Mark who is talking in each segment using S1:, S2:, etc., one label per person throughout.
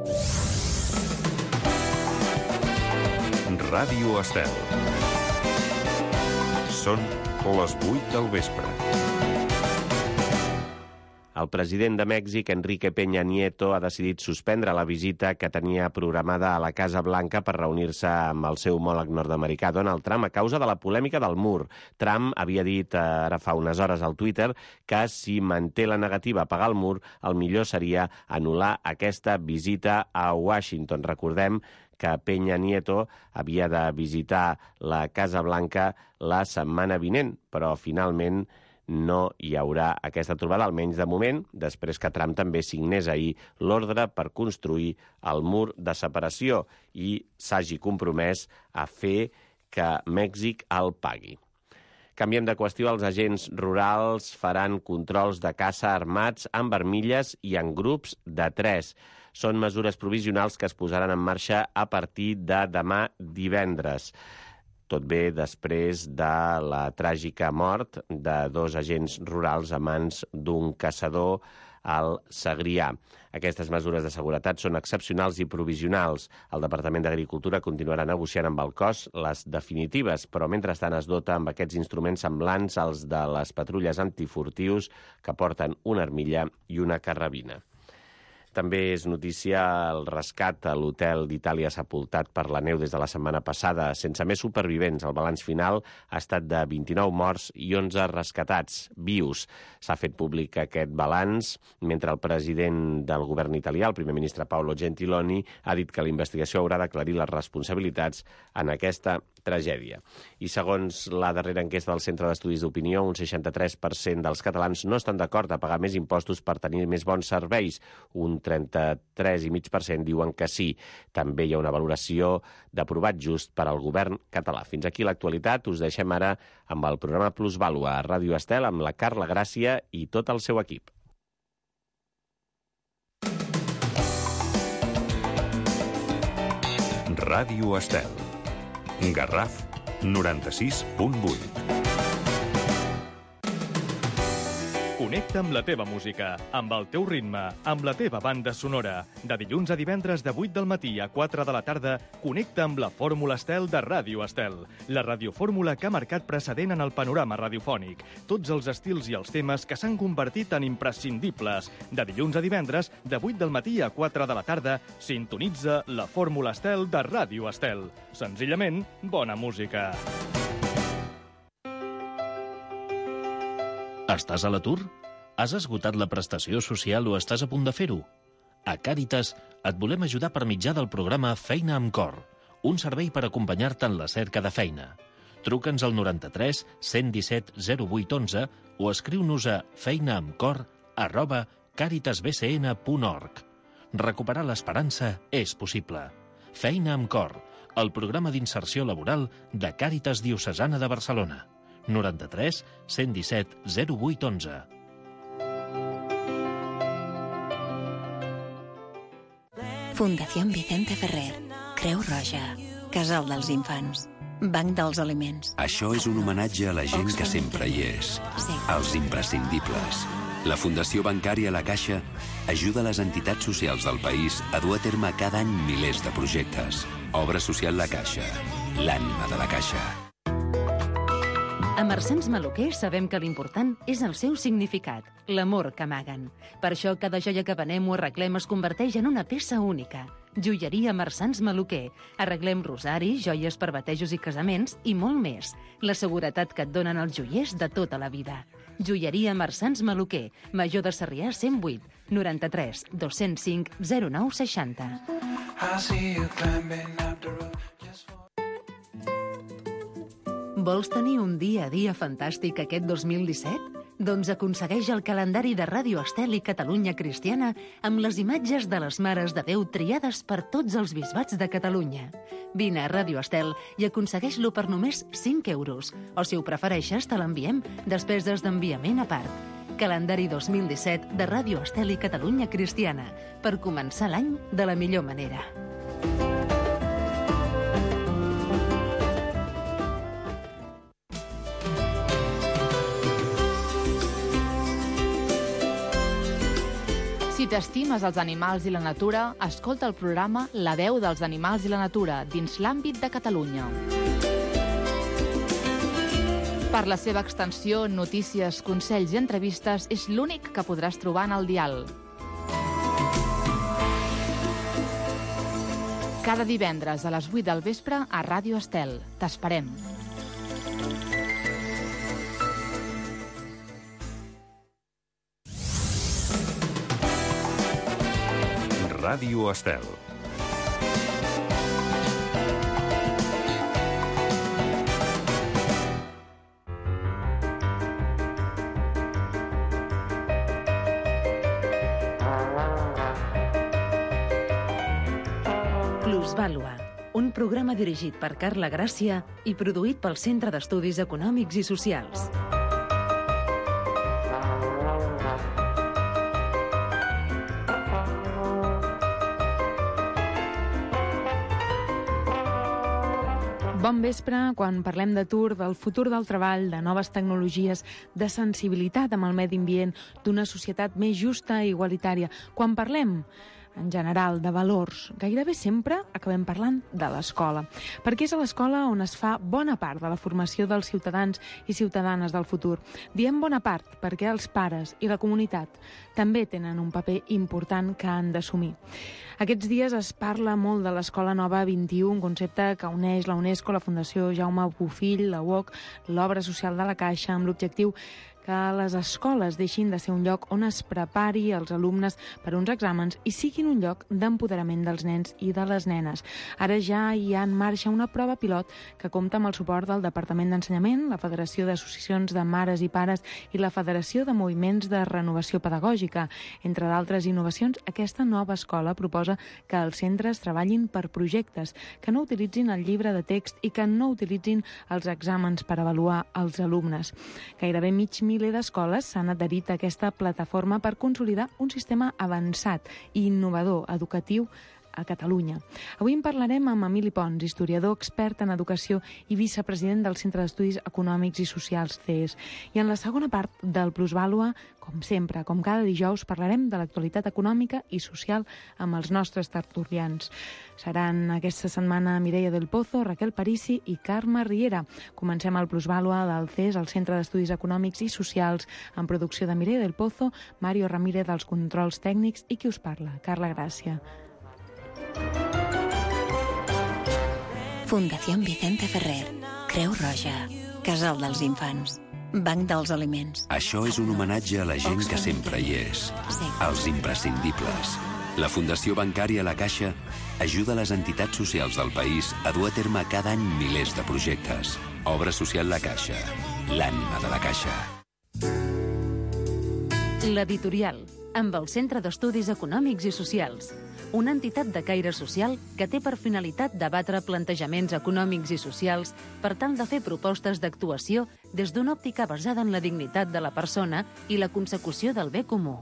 S1: Ràdio Estel. Són les 8 del vespre.
S2: El president de Mèxic, Enrique Peña Nieto, ha decidit suspendre la visita que tenia programada a la Casa Blanca per reunir-se amb el seu homòleg nord-americà, Donald Trump, a causa de la polèmica del mur. Trump havia dit ara fa unes hores al Twitter que si manté la negativa a pagar el mur, el millor seria anul·lar aquesta visita a Washington. Recordem que Peña Nieto havia de visitar la Casa Blanca la setmana vinent, però finalment no hi haurà aquesta trobada, almenys de moment, després que Trump també signés ahir l'ordre per construir el mur de separació i s'hagi compromès a fer que Mèxic el pagui. Canviem de qüestió, els agents rurals faran controls de caça armats amb armilles i en grups de 3. Són mesures provisionals que es posaran en marxa a partir de demà divendres. Tot bé després de la tràgica mort de 2 agents rurals a mans d'un caçador al Segrià. Aquestes mesures de seguretat són excepcionals i provisionals. El Departament d'Agricultura continuarà negociant amb el cos les definitives, però mentrestant es dota amb aquests instruments semblants als de les patrulles antifurtius que porten una armilla i una carrabina. També és notícia el rescat a l'hotel d'Itàlia sepultat per la neu des de la setmana passada. Sense més supervivents, el balanç final ha estat de 29 morts i 11 rescatats, vius. S'ha fet públic aquest balanç mentre el president del govern italià, el primer ministre Paolo Gentiloni, ha dit que la investigació haurà d'aclarir les responsabilitats en aquesta tragèdia. I segons la darrera enquesta del Centre d'Estudis d'Opinió, un 63% dels catalans no estan d'acord a pagar més impostos per tenir més bons serveis. Un 33,5% diuen que sí. També hi ha una valoració d'aprovat just per al govern català. Fins aquí l'actualitat. Us deixem ara amb el programa Plusvàlua a Ràdio Estel amb la Carla Gràcia i tot el seu equip.
S1: Ràdio Estel. Garraf 96.8.
S3: Connecta amb la teva música, amb el teu ritme, amb la teva banda sonora. De dilluns a divendres de 8 del matí a 4 de la tarda, connecta amb la Fórmula Estel de Ràdio Estel. La radiofórmula que ha marcat precedent en el panorama radiofònic. Tots els estils i els temes que s'han convertit en imprescindibles. De dilluns a divendres, de 8 del matí a 4 de la tarda, sintonitza la Fórmula Estel de Ràdio Estel. Senzillament, bona música.
S4: Estàs a l'atur? Has esgotat la prestació social o estàs a punt de fer-ho? A Càritas et volem ajudar per mitjà del programa Feina amb Cor, un servei per acompanyar-te en la cerca de feina. Truca'ns al 93 117 0811 o escriu-nos a feinaamcor@caritasbcn.org. Recuperar l'esperança és possible. Feina amb Cor, el programa d'inserció laboral de Càritas Diocesana de Barcelona. 93 117 0811.
S5: Fundación Vicente Ferrer, Creu Roja, Casal dels Infants, Banc dels Aliments.
S6: Això és un homenatge a la gent que sempre hi és, als imprescindibles. La Fundació Bancària La Caixa ajuda les entitats socials del país a dur a terme cada any milers de projectes. Obra social La Caixa, l'ànima de la Caixa.
S7: A Marsans Maluquer sabem que l'important és el seu significat, l'amor que amaguen. Per això cada joia que venem o arreglem es converteix en una peça única. Joieria Marsans Maluquer. Arreglem rosaris, joies per batejos i casaments i molt més. La seguretat que et donen els joiers de tota la vida. Joieria Marsans Maluquer, Major de Sarrià 108, 93 205 0960. Vols tenir un dia a dia fantàstic aquest 2017? Doncs aconsegueix el calendari de Ràdio Estel i Catalunya Cristiana amb les imatges de les Mares de Déu triades per tots els bisbats de Catalunya. Vine a Ràdio Estel i aconsegueix-lo per només 5 euros. O si ho prefereixes, te l'enviem despeses d'enviament a part. Calendari 2017 de Ràdio Estel i Catalunya Cristiana, per començar l'any de la millor manera.
S8: Si Si t'estimes els animals i la natura, escolta el programa La veu dels animals i la natura dins l'àmbit de Catalunya. Per la seva extensió, notícies, consells i entrevistes, és l'únic que podràs trobar en el dial. Cada divendres a les 8 del vespre a Ràdio Estel. T'esperem.
S1: Ràdio Estel.
S7: Plusvàlua, un programa dirigit per Carla Gràcia i produït pel Centre d'Estudis Econòmics i Socials. Bon vespre, quan parlem d'atur, del futur del treball, de noves tecnologies, de sensibilitat amb el medi ambient, d'una societat més justa i igualitària. Quan parlem, en general, de valors, gairebé sempre acabem parlant de l'escola. Perquè és a l'escola on es fa bona part de la formació dels ciutadans i ciutadanes del futur. Diem bona part perquè els pares i la comunitat també tenen un paper important que han d'assumir. Aquests dies es parla molt de l'Escola Nova 21, un concepte que uneix la UNESCO, la Fundació Jaume Bofill, la UOC, l'Obra Social de la Caixa, amb l'objectiu que les escoles deixin de ser un lloc on es prepari els alumnes per uns exàmens i siguin un lloc d'empoderament dels nens i de les nenes. Ara ja hi ha en marxa una prova pilot que compta amb el suport del Departament d'Ensenyament, la Federació d'Associacions de Mares i Pares i la Federació de Moviments de Renovació Pedagògica. Entre d'altres innovacions, aquesta nova escola proposa que els centres treballin per projectes, que no utilitzin el llibre de text i que no utilitzin els exàmens per avaluar els alumnes. Gairebé mig miler d'escoles s'han adherit a aquesta plataforma per consolidar un sistema avançat i innovador educatiu a Catalunya. Avui en parlarem amb Emili Pons, historiador expert en educació i vicepresident del Centre d'Estudis Econòmics i Socials CES. I en la segona part del Plusvàlua, com sempre, com cada dijous, parlarem de l'actualitat econòmica i social amb els nostres tertulians. Seran aquesta setmana Mireia del Pozo, Raquel Parisi i Carme Riera. Comencem el Plusvàlua del CES, el Centre d'Estudis Econòmics i Socials, en producció de Mireia del Pozo, Mario Ramírez dels controls tècnics i qui us parla, Carla Gràcia.
S5: Fundación Vicente Ferrer, Creu Roja, Casal dels Infants, Banc dels Aliments.
S6: Això és un homenatge a la gent que sempre hi és, als imprescindibles. La Fundació Bancària La Caixa ajuda les entitats socials del país a dur a terme cada any milers de projectes. Obra social La Caixa, l'ànima de la Caixa.
S7: L'editorial, amb el Centre d'Estudis Econòmics i Socials, una entitat de caire social que té per finalitat debatre plantejaments econòmics i socials per tal de fer propostes d'actuació des d'una òptica basada en la dignitat de la persona i la consecució del bé comú.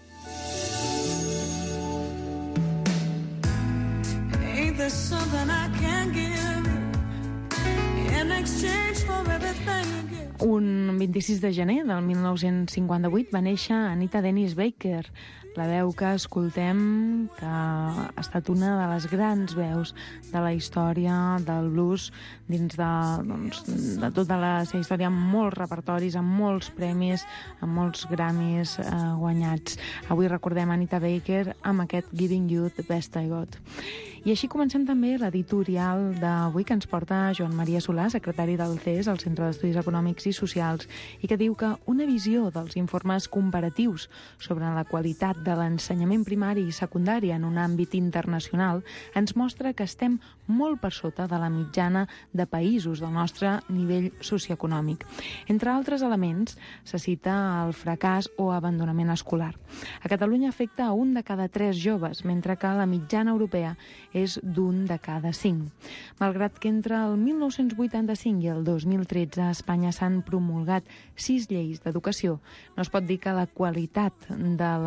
S7: Un 26 de gener del 1958 va néixer Anita Dennis Baker, la veu que escoltem, que ha estat una de les grans veus de la història del blues dins de tota la seva història, amb molts repertoris, amb molts premis, amb molts Grammys guanyats. Avui recordem Anita Baker amb aquest Giving You the Best I Got. I així comencem també l'editorial d'avui que ens porta Joan Maria Solà, secretari del CES, el Centre d'Estudis Econòmics i Socials, i que diu que una visió dels informes comparatius sobre la qualitat de l'ensenyament primari i secundari en un àmbit internacional ens mostra que estem molt per sota de la mitjana de països del nostre nivell socioeconòmic. Entre altres elements, se cita el fracàs o abandonament escolar. A Catalunya afecta a 1 de cada 3 joves, mentre que la mitjana europea és d'1 de cada 5. Malgrat que entre el 1985 i el 2013 a Espanya s'han promulgat 6 lleis d'educació, no es pot dir que la qualitat de l'educació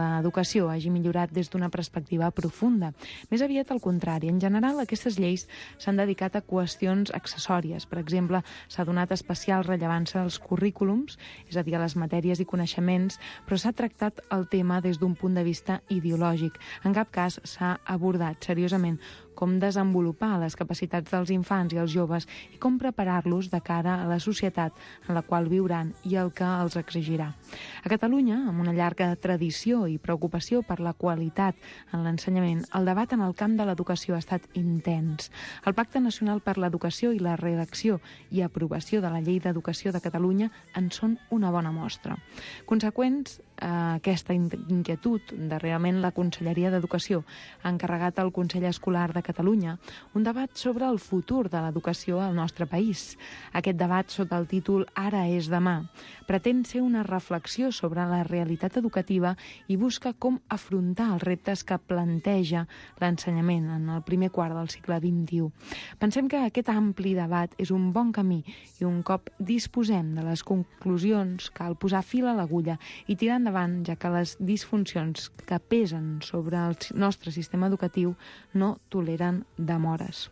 S9: l'educació hagi millorat des d'una perspectiva profunda. Més aviat al contrari. En general, aquestes lleis s'han dedicat a qüestions accessòries. Per exemple, s'ha donat especial rellevància als currículums, és a dir, a les matèries i coneixements, però s'ha tractat el tema des d'un punt de vista ideològic. En cap cas s'ha abordat seriosament com desenvolupar les capacitats dels infants i els joves i com preparar-los de cara a la societat en la qual viuran i el que els exigirà. A Catalunya, amb una llarga tradició i preocupació per la qualitat en l'ensenyament, el debat en el camp de l'educació ha estat intens. El Pacte Nacional per l'Educació i la redacció i aprovació de la Llei d'Educació de Catalunya en són una bona mostra. Conseqüents a aquesta inquietud, darrerament la Conselleria d'Educació ha encarregat al Consell Escolar de Catalunya un debat sobre el futur de l'educació al nostre país. Aquest debat, sota el títol Ara és demà, pretén ser una reflexió sobre la realitat educativa i busca com afrontar els reptes que planteja l'ensenyament en el primer quart del segle XXI. Pensem que aquest ampli debat és un bon camí i un cop disposem de les conclusions cal posar fil a l'agulla i tirar endavant, ja que les disfuncions que pesen sobre el nostre sistema educatiu no toleren demores.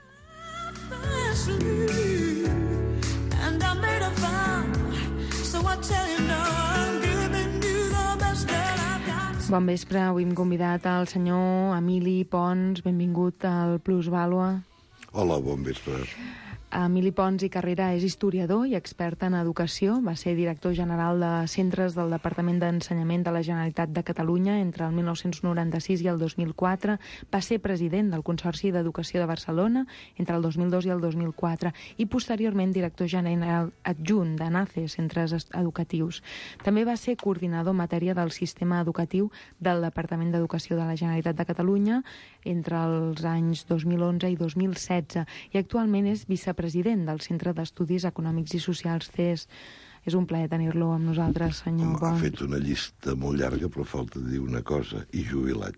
S9: Bon vespre, avui hem convidat el senyor Emili Pons, benvingut al Plusvàlua.
S10: Hola, bon vespre.
S9: Emili Pons i Carrera és historiador i expert en educació. Va ser director general de centres del Departament d'Ensenyament de la Generalitat de Catalunya entre el 1996 i el 2004. Va ser president del Consorci d'Educació de Barcelona entre el 2002 i el 2004 i posteriorment director general adjunt de NACE, centres educatius. També va ser coordinador en matèria del sistema educatiu del Departament d'Educació de la Generalitat de Catalunya entre els anys 2011 i 2016 i actualment és vicepresident del Centre d'Estudis Econòmics i Socials CES. És un plaer tenir-lo amb nosaltres, senyor Pons.
S10: Ha fet una llista molt llarga, però falta dir una cosa, i jubilat.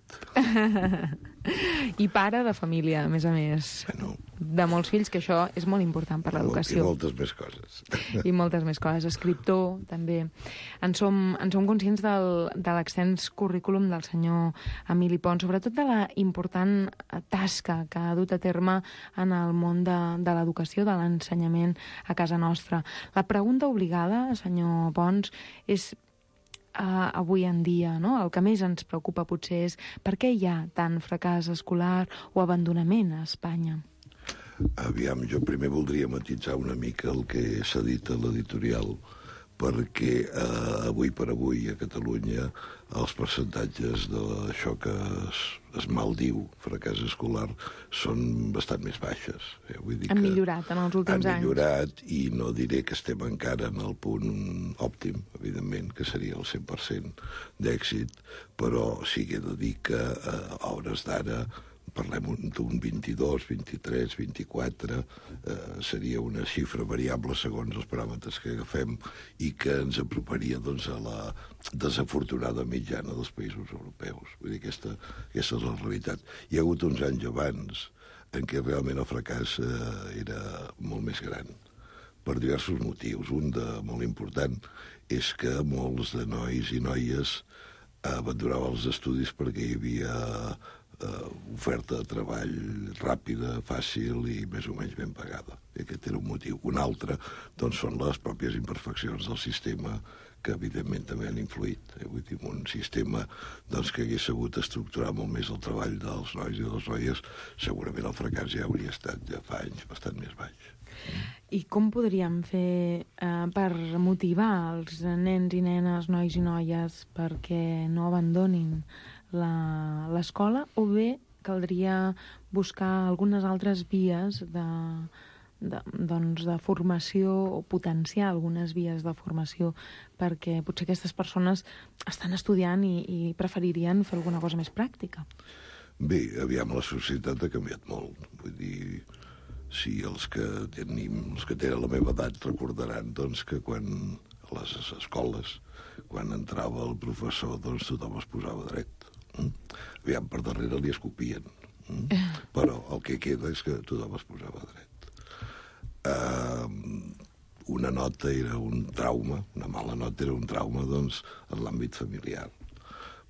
S9: I pare de família, a més.
S10: Bueno.
S9: De molts fills, que això és molt important per l'educació.
S10: I moltes més coses.
S9: I moltes més coses. Escriptor, també. En som conscients de l'extens currículum del senyor Emili Pons, sobretot de la important tasca que ha dut a terme en el món de l'educació, de l'ensenyament a casa nostra. La pregunta obligada, senyor Pons, és avui en dia, no? El que més ens preocupa potser és per què hi ha tant fracàs escolar o abandonament a Espanya?
S10: Aviam, jo primer voldria matisar una mica el que s'ha dit a l'editorial, perquè avui per avui a Catalunya els percentatges d'això que es maldiu fracàs escolar són bastant més baixes. Vull dir
S9: han millorat en els últims anys.
S10: Han millorat i no diré que estem encara en el punt òptim, evidentment, que seria el 100% d'èxit, però sí que he de dir que a hores d'ara parlem d'un 22, 23, 24, seria una xifra variable segons els paràmetres que agafem i que ens aproparia doncs, a la desafortunada mitjana dels països europeus. Vull dir, aquesta és la realitat. Hi ha hagut uns anys abans en què realment el fracàs era molt més gran, per diversos motius. Un de molt important és que molts de nois i noies abandonaven els estudis perquè hi havia oferta de treball ràpida, fàcil i més o menys ben pagada. Aquest era un motiu. Un altre doncs, són les pròpies imperfeccions del sistema que evidentment també han influït. Vull dir, un sistema doncs, que hagués sabut estructurar molt més el treball dels nois i de les noies, segurament el fracàs ja hauria estat ja fa anys bastant més baix.
S9: I com podríem fer per motivar els nens i nenes, nois i noies, perquè no abandonin l'escola, o bé caldria buscar algunes altres vies de formació o potenciar algunes vies de formació perquè potser aquestes persones estan estudiant i preferirien fer alguna cosa més pràctica?
S10: Bé, aviam, la societat ha canviat molt. Vull dir, si els que tenen la meva edat recordaran doncs, que quan a les escoles, quan entrava el professor, doncs tothom es posava dret. Aviam, per darrere li escopien. Però el que queda és que tothom es posava dret. Una nota era un trauma, una mala nota era un trauma, doncs, en l'àmbit familiar.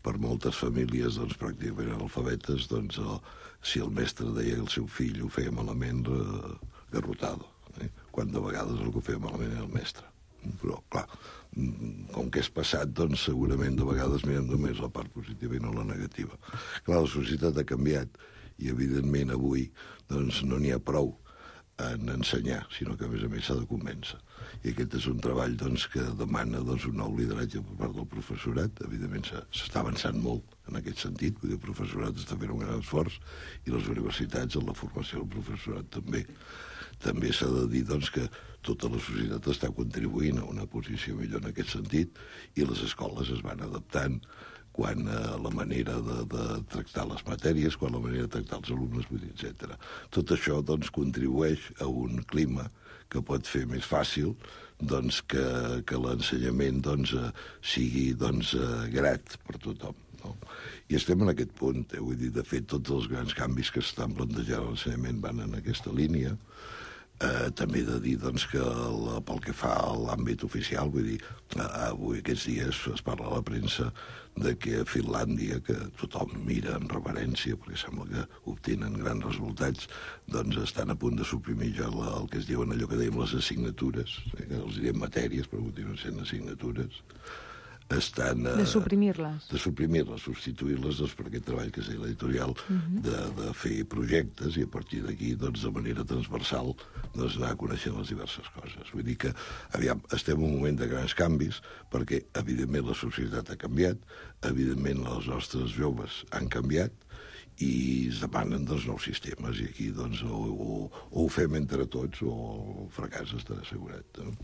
S10: per moltes famílies doncs, pràcticament analfabetes, doncs, si el mestre deia que el seu fill ho feia malament, garrotado. Quan de vegades el que ho feia malament era el mestre. Però, clar, com que és passat, doncs segurament de vegades mirem només la part positiva i no la negativa. Clar, la societat ha canviat i, evidentment, avui doncs, no n'hi ha prou en ensenyar, sinó que, a més s'ha de convèncer. I aquest és un treball doncs, que demana doncs, un nou lideratge per part del professorat. Evidentment, s'està avançant molt en aquest sentit. Vull dir, el professorat està fent un gran esforç i les universitats, en la formació del professorat també. També s'ha de dir doncs, que tota la societat està contribuint a una posició millor en aquest sentit i les escoles es van adaptant quan la manera de tractar les matèries, quan la manera de tractar els alumnes, etc. Tot això doncs, contribueix a un clima que pot fer més fàcil doncs, que l'ensenyament doncs, sigui doncs, grat per tothom. No? I estem en aquest punt. Vull dir, de fet, tots els grans canvis que s'estan plantejant a l'ensenyament van en aquesta línia. També he de dir doncs, que pel que fa a l'àmbit oficial, vull dir, avui aquests dies es parla a la premsa de que a Finlàndia, que tothom mira amb reverència perquè sembla que obtenen grans resultats, doncs estan a punt de suprimir ja el que es diuen allò que dèiem les assignatures, que els diem matèries però continuen sent assignatures. Estan...
S9: De suprimir-les.
S10: De suprimir-les, substituir-les doncs, per aquest treball que és l'editorial de fer projectes i a partir d'aquí, doncs, de manera transversal, doncs, anar coneixent les diverses coses. Vull dir que, aviam, estem en un moment de grans canvis perquè, evidentment, la societat ha canviat, evidentment, els nostres joves han canviat i es demanen doncs, nous sistemes i aquí doncs, o ho fem entre tots o el fracàs estarà assegurat. No?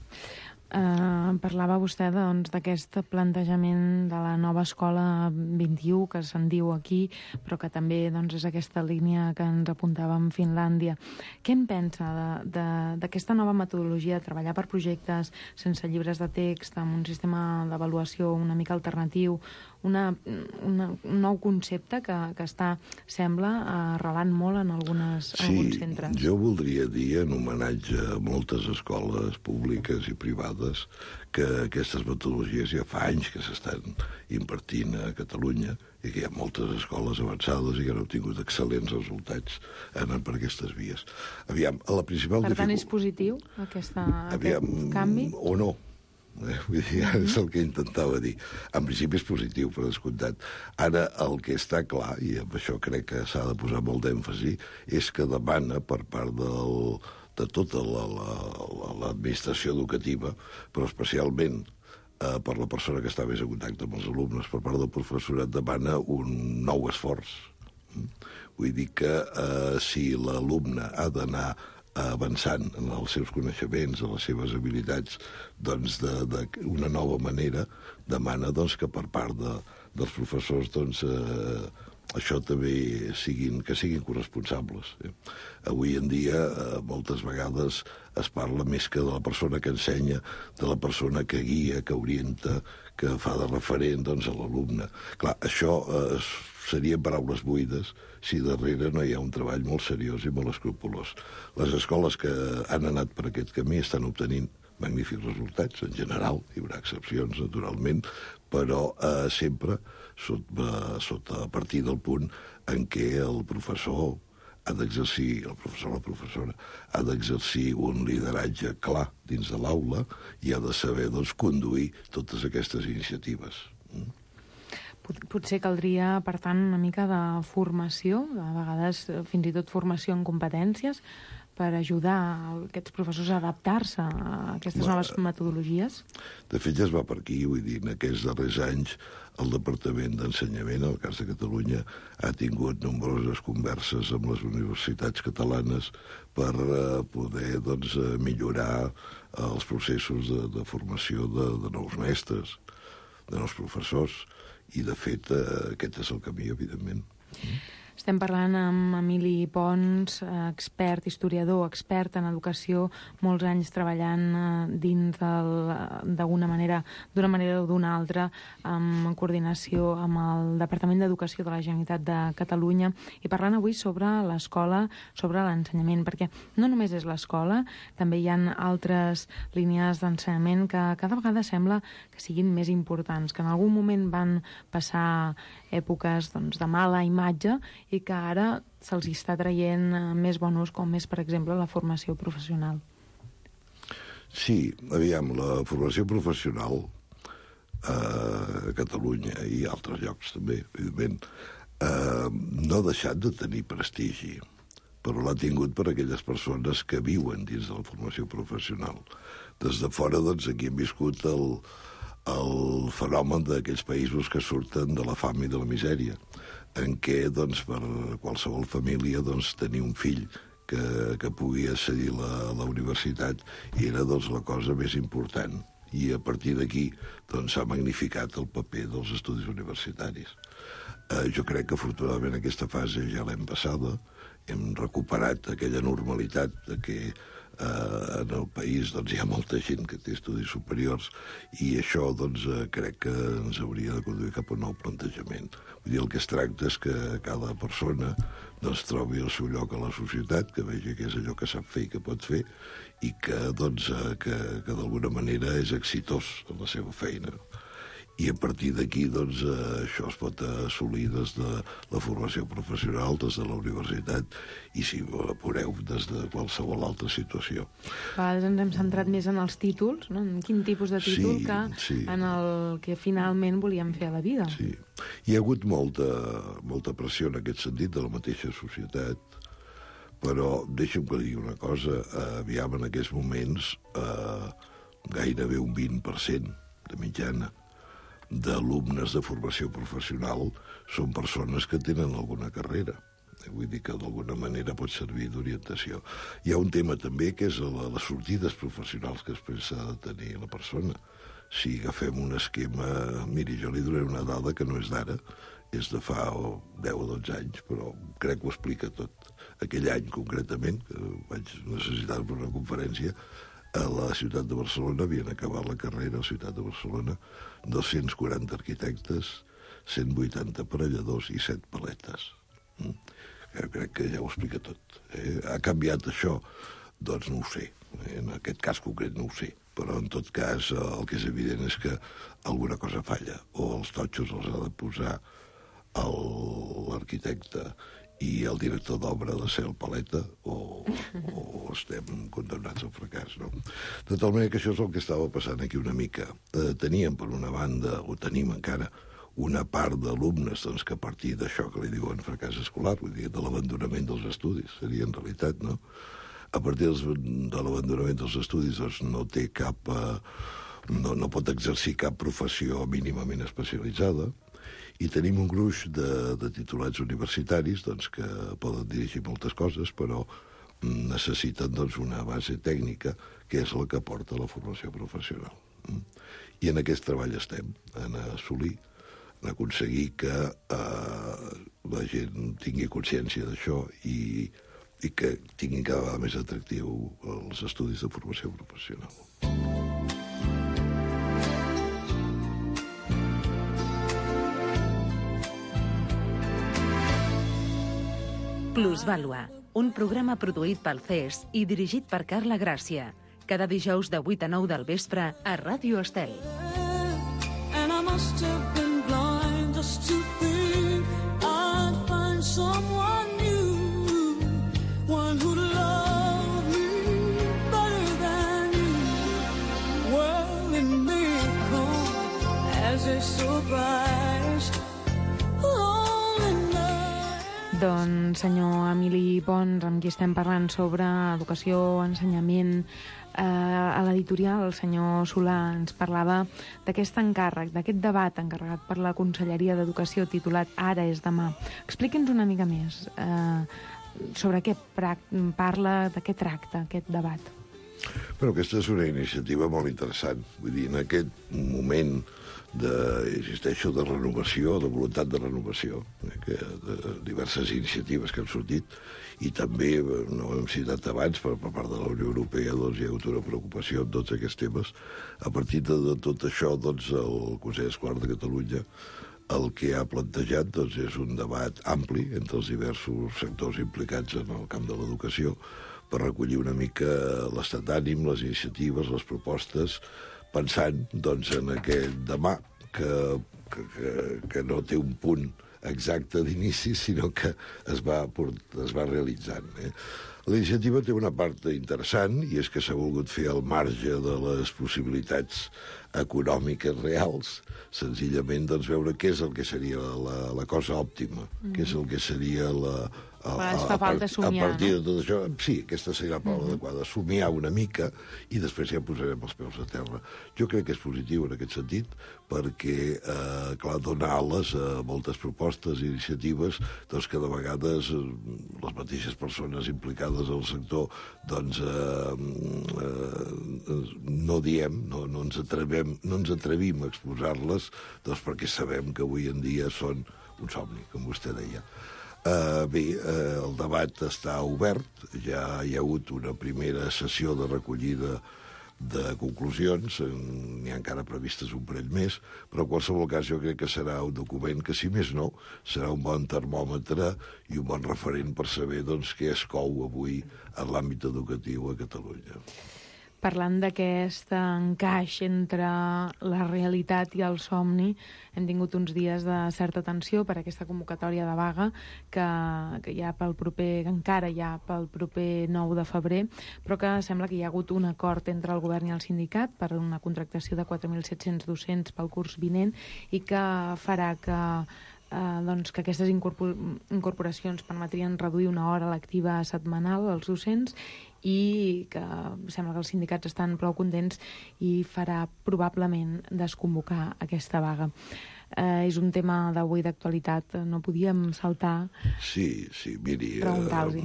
S9: Parlava vostè d'aquest plantejament de la nova escola 21, que se'n diu aquí, però que també és aquesta línia que ens apuntava en Finlàndia. Què en pensa d'aquesta nova metodologia de treballar per projectes sense llibres de text, amb un sistema d'avaluació una mica alternatiu, un nou concepte que està, sembla, arrelant molt en alguns centres?
S10: Sí, jo voldria dir, en homenatge a moltes escoles públiques i privades, que aquestes metodologies ja fa anys que s'estan impartint a Catalunya i que hi ha moltes escoles avançades i que han obtingut excel·lents resultats anant per aquestes vies. Aviam, la principal
S9: per tant, és positiu aquest canvi?
S10: O no. Vull dir, és el que intentava dir. En principi és positiu, per descomptat. Ara, el que està clar, i amb això crec que s'ha de posar molt d'èmfasi, és que demana per part de tota l'administració educativa, però especialment per la persona que està més en contacte amb els alumnes, per part del professorat, demana un nou esforç. Vull dir que si l'alumne ha d'anar avançant en els seus coneixements, en les seves habilitats, doncs d'una nova manera, demana doncs, que per part dels professors doncs, això també siguin corresponsables. Avui en dia, moltes vegades, es parla més que de la persona que ensenya, de la persona que guia, que orienta, que fa de referent doncs, a l'alumne. Clar, això serien paraules buides si darrere no hi ha un treball molt seriós i molt escrupolós. Les escoles que han anat per aquest camí estan obtenint magnífics resultats, en general, hi haurà excepcions, naturalment, però sempre sota a partir del punt en què el professor ha d'exercir, el professor o la professora, ha d'exercir un lideratge clar dins de l'aula i ha de saber doncs, conduir totes aquestes iniciatives.
S9: Potser caldria, per tant, una mica de formació, a vegades fins i tot formació en competències, per ajudar aquests professors a adaptar-se a aquestes noves metodologies?
S10: De fet, ja es va per aquí, vull dir, en aquests darrers anys el Departament d'Ensenyament, en el cas de Catalunya, ha tingut nombroses converses amb les universitats catalanes per poder doncs, millorar els processos de formació de nous mestres, de nous professors, i de fet aquest és el camí, evidentment.
S9: Estem parlant amb Emili Pons, expert, historiador, expert en educació, molts anys treballant dins d'una manera o d'una altra, en coordinació amb el Departament d'Educació de la Generalitat de Catalunya, i parlant avui sobre l'escola, sobre l'ensenyament, perquè no només és l'escola, també hi ha altres línies d'ensenyament que cada vegada sembla que siguin més importants, que en algun moment van passar èpoques de mala imatge i que ara se'ls està traient més bon ús, com és, per exemple, la formació professional.
S10: Sí, aviam, la formació professional a Catalunya i a altres llocs també, evidentment, no ha deixat de tenir prestigi, però l'ha tingut per aquelles persones que viuen dins de la formació professional. Des de fora, aquí hem viscut el fenomen d'aquells països que surten de la fam i de la misèria, en què, per qualsevol família, tenir un fill que pugui accedir a la universitat era la cosa més important. I a partir d'aquí s'ha magnificat el paper dels estudis universitaris. Jo crec que afortunadament aquesta fase ja l'hem passada, hem recuperat aquella normalitat que en el país hi ha molta gent que té estudis superiors i això crec que ens hauria de conduir cap a un nou plantejament. Vull dir, el que es tracta és que cada persona trobi el seu lloc a la societat, que vegi què és allò que sap fer i que pot fer i que d'alguna manera és exitós en la seva feina. I a partir d'aquí, això es pot assolir des de la formació professional, des de la universitat, i si apureu, des de qualsevol altra situació.
S9: A vegades ens hem centrat més en els títols, no? En quin tipus de títol en el que finalment volíem fer a la vida.
S10: Sí. Hi ha hagut molta pressió en aquest sentit de la mateixa societat, però deixa'm que digui una cosa, aviam, en aquests moments gairebé un 20% de mitjana d'alumnes de formació professional són persones que tenen alguna carrera. Vull dir que d'alguna manera pot servir d'orientació. Hi ha un tema també que és les sortides professionals que després s'ha de tenir la persona. Si agafem un esquema... Miri, jo li donaré una dada que no és d'ara, és de fa 10 o 12 anys, però crec que ho explica tot. Aquell any, concretament, que vaig necessitar per una conferència, a la ciutat de Barcelona havien acabat la carrera a la ciutat de Barcelona 240 arquitectes, 180 aparelladors i 7 paletes. Crec que ja ho explica tot. Ha canviat això? Doncs no ho sé. En aquest cas concret no ho sé. Però en tot cas el que és evident és que alguna cosa falla. O els totxos els ha de posar l'arquitecte i el director d'obra de ser el paleta o estem condemnats al fracàs, no? De tal manera que això és el que estava passant aquí una mica. Teníem, per una banda, o tenim encara, una part d'alumnes que a partir d'això que li diuen fracàs escolar, vull dir, de l'abandonament dels estudis, seria en realitat, no? A partir de l'abandonament dels estudis no té cap... no pot exercir cap professió mínimament especialitzada, i tenim un gruix de titulats universitaris que poden dirigir moltes coses, però necessiten una base tècnica que és la que aporta la formació professional. I en aquest treball estem, en assolir, en aconseguir que la gent tingui consciència d'això i que tinguin cada vegada més atractiu els estudis de formació professional.
S7: Plusvàlua, un programa produït pel CES i dirigit per Carla Gràcia. Cada dijous de 8 a 9 del vespre a Ràdio Estel.
S11: And I must have been blind just to think I'd find someone new, one who'd love me better than you. Well, it may come as a surprise.
S9: Doncs, senyor Emili Pons, amb qui estem parlant sobre educació, ensenyament, a l'editorial, el senyor Solà ens parlava d'aquest encàrrec, d'aquest debat encarregat per la Conselleria d'Educació titulat Ara és demà. Expliqui'ns una mica més sobre què parla, de què tracta aquest debat.
S10: Però aquesta és una iniciativa molt interessant. Vull dir, en aquest moment insisteixo, de renovació, de voluntat de renovació, de diverses iniciatives que han sortit, i també, no ho hem citat abans, per part de la Unió Europea doncs, hi ha hagut una preocupació en tots aquests temes. A partir de tot això, doncs, el Consell Escolar de Catalunya el que ha plantejat doncs, és un debat ampli entre els diversos sectors implicats en el camp de l'educació per recollir una mica l'estat d'ànim, les iniciatives, les propostes, pensant doncs, en aquest demà que no té un punt exacte d'inici, sinó que es va realitzant. La iniciativa té una part interessant, i és que s'ha volgut fer al marge de les possibilitats econòmiques reals, senzillament doncs, veure què és el que seria la cosa òptima, què és el que seria
S9: ens fa falta somiar,
S10: a partir de tot això, sí, aquesta seria la paraula adequada, somiar una mica i després ja posarem els peus a terra. Jo crec que és positiu en aquest sentit perquè, clar, donar ales a moltes propostes i iniciatives doncs que de vegades les mateixes persones implicades al sector doncs no diem, no ens atrevim a exposar-les doncs perquè sabem que avui en dia són un somni, com vostè deia. El debat està obert, ja hi ha hagut una primera sessió de recollida de conclusions, n'hi ha encara previstes un parell més, però en qualsevol cas jo crec que serà un document que, si més no, serà un bon termòmetre i un bon referent per saber doncs, què es cou avui en l'àmbit educatiu a Catalunya.
S9: Parlant d'aquest encaix entre la realitat i el somni, hem tingut uns dies de certa tensió per aquesta convocatòria de vaga que hi ha encara hi ha pel proper 9 de febrer, però que sembla que hi ha hagut un acord entre el govern i el sindicat per una contractació de 4.700 docents pel curs vinent i que farà que que aquestes incorporacions permetrien reduir una hora lectiva setmanal als docents i que sembla que els sindicats estan prou contents i farà probablement desconvocar aquesta vaga. És un tema d'avui d'actualitat, no podíem saltar.
S10: Sí, miri...
S9: Preguntar-los-hi.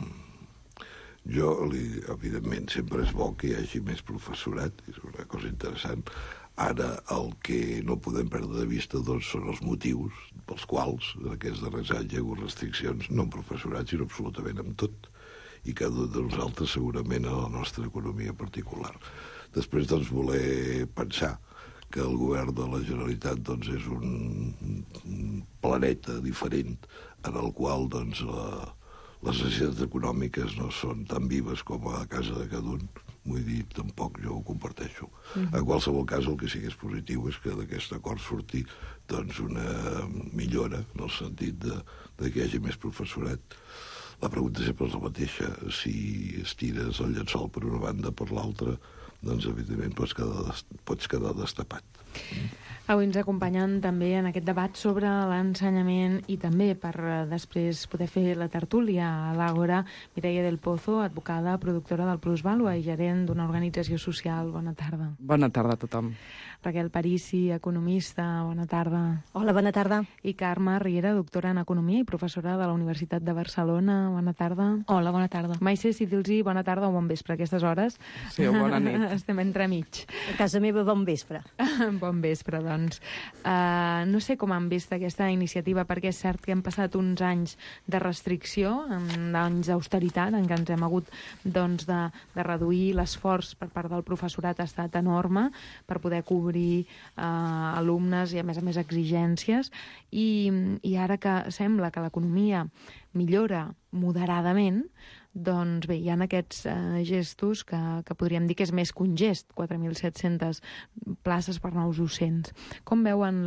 S10: Evidentment, sempre és bo que hi hagi més professorat, és una cosa interessant. Ara, el que no podem perdre de vista doncs, són els motius pels quals en aquests darrers anys hi ha hagut restriccions, no en professorat, sinó absolutament en tot. I cada un de nosaltres segurament a la nostra economia particular. Després, doncs, voler pensar que el govern de la Generalitat doncs, és un planeta diferent en el qual doncs, les necessitats econòmiques no són tan vives com a casa de cada un. Vull dir, tampoc jo ho comparteixo. En qualsevol cas, el que sí que és positiu és que d'aquest acord surti doncs, una millora en el sentit de que hi hagi més professorat. La pregunta sempre és la mateixa. Si estires el llençol per una banda o per l'altra, doncs, evidentment, pots quedar destapat.
S9: Avui ens acompanyen també en aquest debat sobre l'ensenyament i també per després poder fer la tertúlia a l'Àgora, Mireia del Pozo, advocada, productora del Plusvàlua i gerent d'una organització social. Bona tarda.
S12: Bona tarda a tothom.
S9: Raquel Parisi, economista. Bona tarda.
S13: Hola, bona tarda.
S9: I Carme Riera, doctora en Economia i professora de la Universitat de Barcelona. Bona tarda.
S14: Hola, bona tarda.
S9: Mai sé si dir-los bona tarda o bon vespre a aquestes hores.
S12: Sí, o bona nit.
S9: Estem entremig.
S13: A casa meva, bon vespre.
S9: Bon vespre, doncs. No sé com han vist aquesta iniciativa, perquè és cert que hem passat uns anys de restricció, anys d'austeritat, en què ens hem hagut doncs, de reduir l'esforç per part del professorat ha estat enorme per poder cobrir alumnes i, a més, exigències. I ara que sembla que l'economia millora moderadament, doncs bé, hi ha aquests gestos que podríem dir que és més que un gest, 4.700 places per nous docents. Com veuen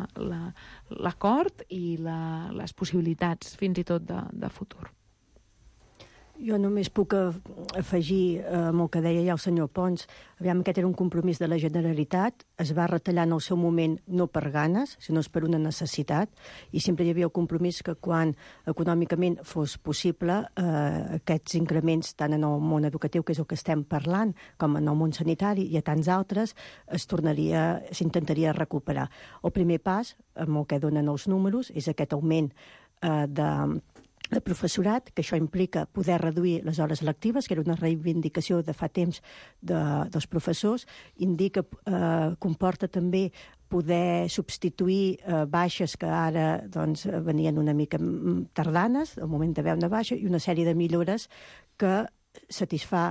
S9: l'acord i les possibilitats, fins i tot, de futur?
S13: Jo només puc afegir amb el que deia ja el senyor Pons. Aviam, aquest era un compromís de la Generalitat, es va retallar en el seu moment no per ganes, sinó per una necessitat, i sempre hi havia el compromís que quan econòmicament fos possible aquests increments, tant en el món educatiu, que és el que estem parlant, com en el món sanitari i a tants altres, s'intentaria recuperar. El primer pas, amb el que donen els números, és aquest augment de professorat, que això implica poder reduir les hores lectives, que era una reivindicació de fa temps dels professors, comporta també poder substituir baixes que ara doncs, venien una mica tardanes, al moment d'haver una baixa, i una sèrie de millores que satisfà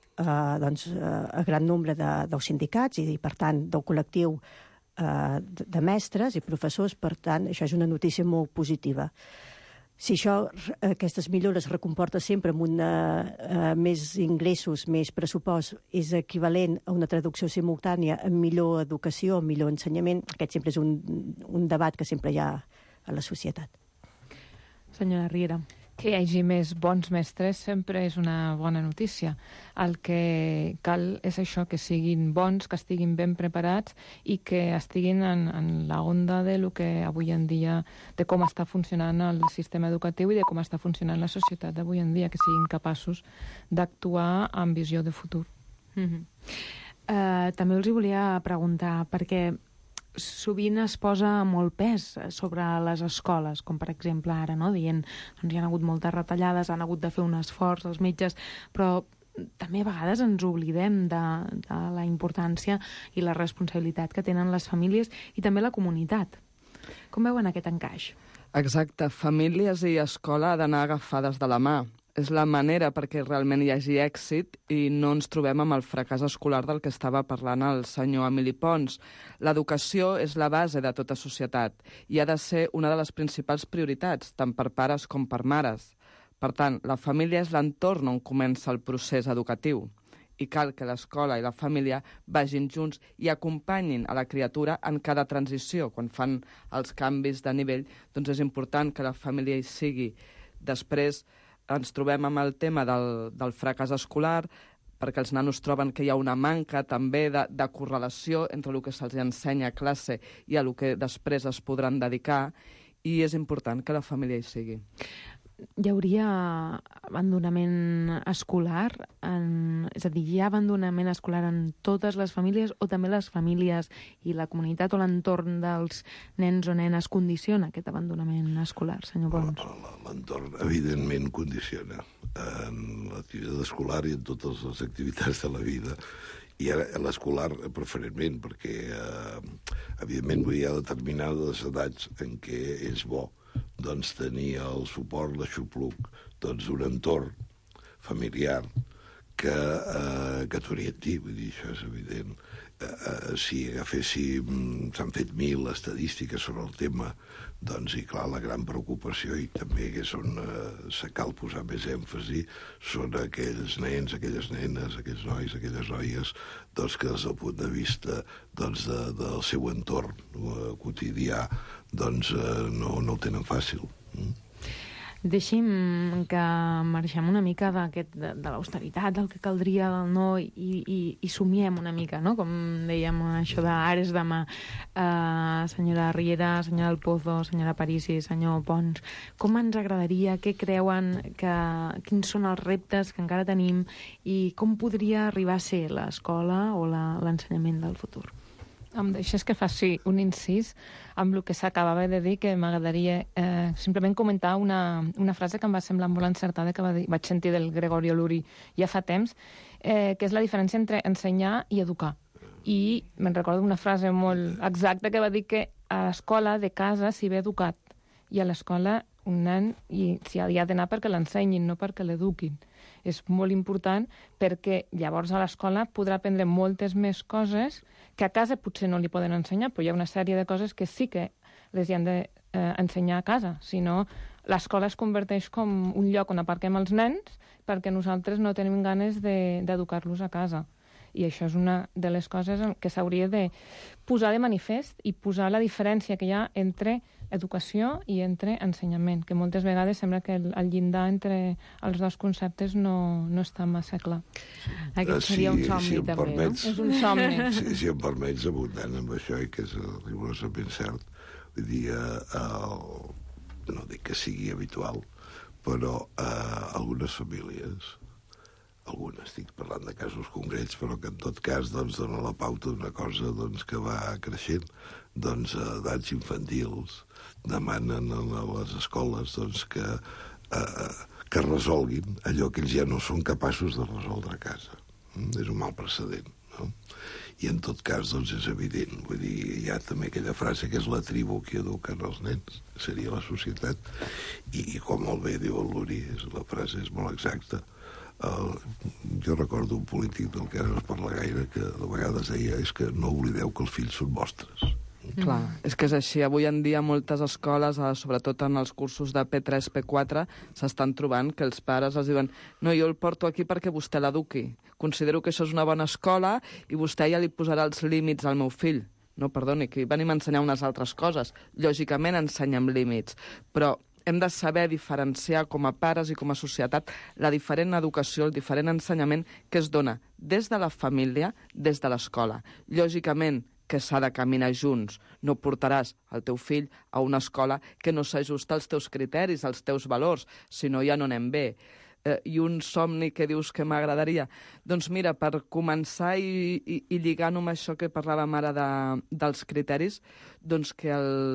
S13: a gran nombre dels sindicats i, per tant, del col·lectiu de mestres i professors. Per tant, això és una notícia molt positiva. Si aquestes millores recomporta sempre amb més ingressos, més pressupost, és equivalent a una traducció simultània amb millor educació, amb millor ensenyament, aquest sempre és un debat que sempre hi ha a la societat.
S9: Senyora Riera.
S14: Que hi hagi més bons mestres sempre és una bona notícia. El que cal és això, que siguin bons, que estiguin ben preparats i que estiguin en la onda de lo que avui en dia, de com està funcionant el sistema educatiu i de com està funcionant la societat d'avui en dia, que siguin capaços d'actuar amb visió de futur.
S9: També els volia preguntar, perquè sovint es posa molt pes sobre les escoles, com per exemple ara, no? Dient, doncs hi ha hagut moltes retallades, han hagut de fer un esforç els metges, però també a vegades ens oblidem de la importància i la responsabilitat que tenen les famílies i també la comunitat. Com veuen aquest encaix?
S12: Exacte, famílies i escola ha d'anar agafades de la mà. És la manera perquè realment hi hagi èxit i no ens trobem amb el fracàs escolar del que estava parlant el senyor Emili Pons. L'educació és la base de tota societat i ha de ser una de les principals prioritats, tant per pares com per mares. Per tant, la família és l'entorn on comença el procés educatiu i cal que l'escola i la família vagin junts i acompanyin a la criatura en cada transició. Quan fan els canvis de nivell, doncs és important que la família hi sigui. Després ens trobem amb el tema del fracàs escolar, perquè els nanos troben que hi ha una manca també de correlació entre el que se'ls ensenya a classe i a el que després es podran dedicar, i és important que la família hi sigui.
S9: Hi hauria abandonament escolar? És a dir, hi ha abandonament escolar en totes les famílies o també les famílies i la comunitat o l'entorn dels nens o nenes condiciona aquest abandonament escolar, senyor Pons?
S10: L'entorn, evidentment, condiciona en l'activitat escolar i en totes les activitats de la vida. I ara l'escolar preferentment, perquè evidentment hi ha determinades edats en què és bo doncs tenir el suport, l'aixopluc, doncs un entorn familiar que t'orienti, vull dir, això és evident. Si agaféssim, s'han fet 1000 estadístiques sobre el tema, doncs, i clar, la gran preocupació, i també que és on cal posar més èmfasi, són aquells nens, aquelles nenes, aquells nois, aquelles noies, doncs, que des del punt de vista doncs, del seu entorn quotidià doncs, no ho tenen fàcil.
S9: Deixi'm que marxem una mica de l'austeritat, del que caldria, del no, i somiem una mica, no? Com dèiem, això d'ara és demà. Senyora Riera, senyora del Pozo, senyora Parisi, senyor Pons, com ens agradaria, què creuen, quins són els reptes que encara tenim i com podria arribar a ser l'escola o l'ensenyament del futur?
S14: Em deixes que faci un incís amb el que s'acabava de dir, que m'agradaria simplement comentar una frase que em va semblar molt encertada, que vaig sentir del Gregorio Luri ja fa temps, que és la diferència entre ensenyar i educar. I me'n recordo una frase molt exacta que va dir que a l'escola de casa s'hi ve educat i a l'escola un nen s'hi ha d'anar perquè l'ensenyin, no perquè l'eduquin. És molt important perquè llavors a l'escola podrà aprendre moltes més coses que a casa potser no li poden ensenyar, però hi ha una sèrie de coses que sí que les hi han d'ensenyar a casa. Si no, l'escola es converteix com un lloc on aparquem els nens perquè nosaltres no tenim ganes d'educar-los a casa. I això és una de les coses que s'hauria de posar de manifest i posar la diferència que hi ha entre educació i entre ensenyament, que moltes vegades sembla que el llindar entre els dos conceptes no està massa clar.
S9: Aquest seria un somni,
S10: si
S9: també,
S10: permets,
S9: no? És un somni.
S10: Si em permets, abundant amb això, i que és rigorosament cert, vull dir, no dic que sigui habitual, però algunes famílies, estic parlant de casos concrets, però que en tot cas doncs, dona la pauta d'una cosa doncs, que va creixent. Doncs edats infantils demanen a les escoles doncs, que que resolguin allò que ells ja no són capaços de resoldre a casa. És un mal precedent, no? I en tot cas, doncs, és evident. Vull dir, hi ha també aquella frase que és la tribu que eduquen els nens, seria la societat, i com molt bé diu el Luri, la frase és molt exacta. Jo recordo un polític del que ara no es parla gaire que de vegades deia és que no oblideu que els fills són vostres.
S12: Clar, és que és així. Avui en dia moltes escoles, sobretot en els cursos de P3, P4, s'estan trobant que els pares els diuen no, jo el porto aquí perquè vostè l'eduqui. Considero que això és una bona escola i vostè ja li posarà els límits al meu fill. No, perdoni, que venim a ensenyar unes altres coses. Lògicament ensenyem límits, però hem de saber diferenciar com a pares i com a societat la diferent educació, el diferent ensenyament que es dona des de la família, des de l'escola. Lògicament, que s'ha de caminar junts. No portaràs el teu fill a una escola que no s'ajusta als teus criteris, als teus valors, si no ja no anem bé. I un somni que dius que m'agradaria? Doncs mira, per començar i lligant amb això que parlàvem ara dels criteris, doncs que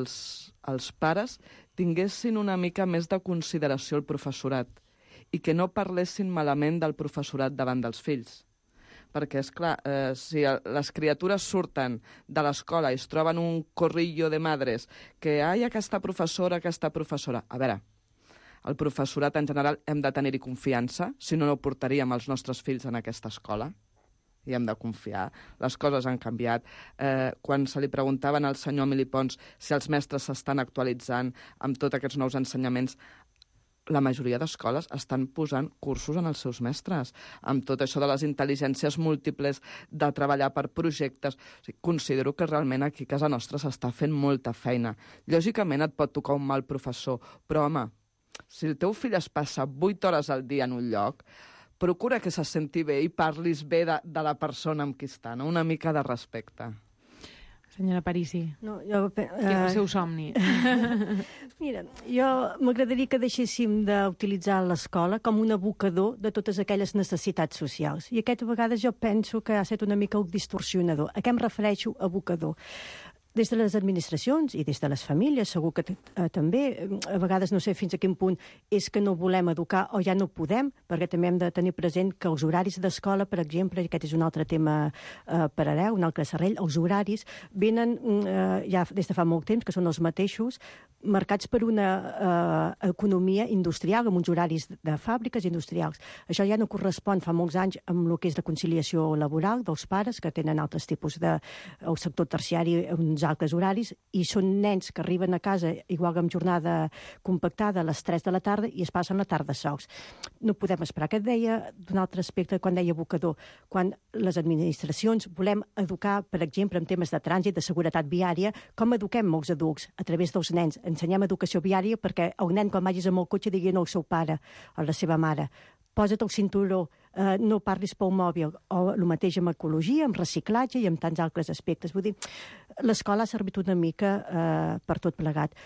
S12: els pares tinguessin una mica més de consideració al professorat i que no parlessin malament del professorat davant dels fills. Perquè, és clar, si les criatures surten de l'escola i es troben un corrillo de madres que, ai, aquesta professora... A veure, el professorat en general hem de tenir-hi confiança, si no, no portaríem els nostres fills en aquesta escola. I hem de confiar. Les coses han canviat. Quan se li preguntaven al senyor Emili Pons si els mestres s'estan actualitzant amb tots aquests nous ensenyaments, la majoria d'escoles estan posant cursos en els seus mestres, amb tot això de les intel·ligències múltiples, de treballar per projectes. O sigui, considero que realment aquí a casa nostra s'està fent molta feina. Lògicament et pot tocar un mal professor, però, home, si el teu fill es passa 8 hores al dia en un lloc, procura que se senti bé i parlis bé de la persona amb qui està, no? Una mica de respecte.
S9: Senyora Parisi,
S13: no,
S9: quin és el seu somni?
S13: Mira, jo m'agradaria que deixéssim d'utilitzar l'escola com un abocador de totes aquelles necessitats socials. I aquest a vegades jo penso que ha estat una mica un distorsionador. A què em refereixo abocador? Des de les administracions i des de les famílies, segur que també, a vegades no sé fins a quin punt és que no volem educar o ja no podem, perquè també hem de tenir present que els horaris d'escola, per exemple, i aquest és un altre tema per hereu, un altre serrell, els horaris venen ja des de fa molt temps, que són els mateixos, marcats per una economia industrial, amb uns horaris de fàbriques industrials. Això ja no correspon fa molts anys amb el que és la conciliació laboral dels pares, que tenen altres tipus de... el sector terciari, uns altres horaris, i són nens que arriben a casa, igual que amb jornada compactada, a les 3 de la tarda, i es passen la tarda sols. No podem esperar. Que et deia d'un altre aspecte, quan deia abocador, quan les administracions volem educar, per exemple, en temes de trànsit, de seguretat viària, com eduquem molts adults a través dels nens? Ensenyem educació viària perquè el nen, quan vagis amb el cotxe, digui al seu pare, a la seva mare, posa't el cinturó, no parlis pel mòbil, o el mateix amb ecologia, amb reciclatge i amb tants altres aspectes. Vull dir, l'escola ha servit una mica per tot plegat.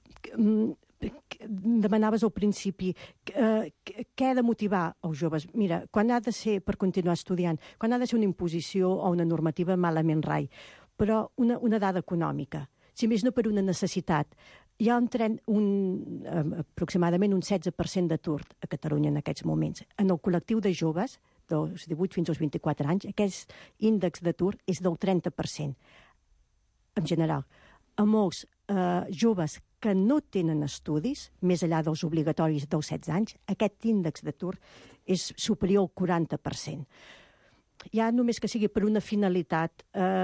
S13: Demanaves al principi què ha de motivar els joves. Mira, quan ha de ser per continuar estudiant, quan ha de ser una imposició o una normativa, malament rai, però una dada econòmica, si més no per una necessitat. Hi ha aproximadament un 16% d'atur a Catalunya en aquests moments. En el col·lectiu de joves, dels 18 fins als 24 anys, aquest índex d'atur és del 30%. En general, a molts joves que no tenen estudis, més enllà dels obligatoris dels 16 anys, aquest índex d'atur és superior al 40%. Ja només que sigui per una finalitat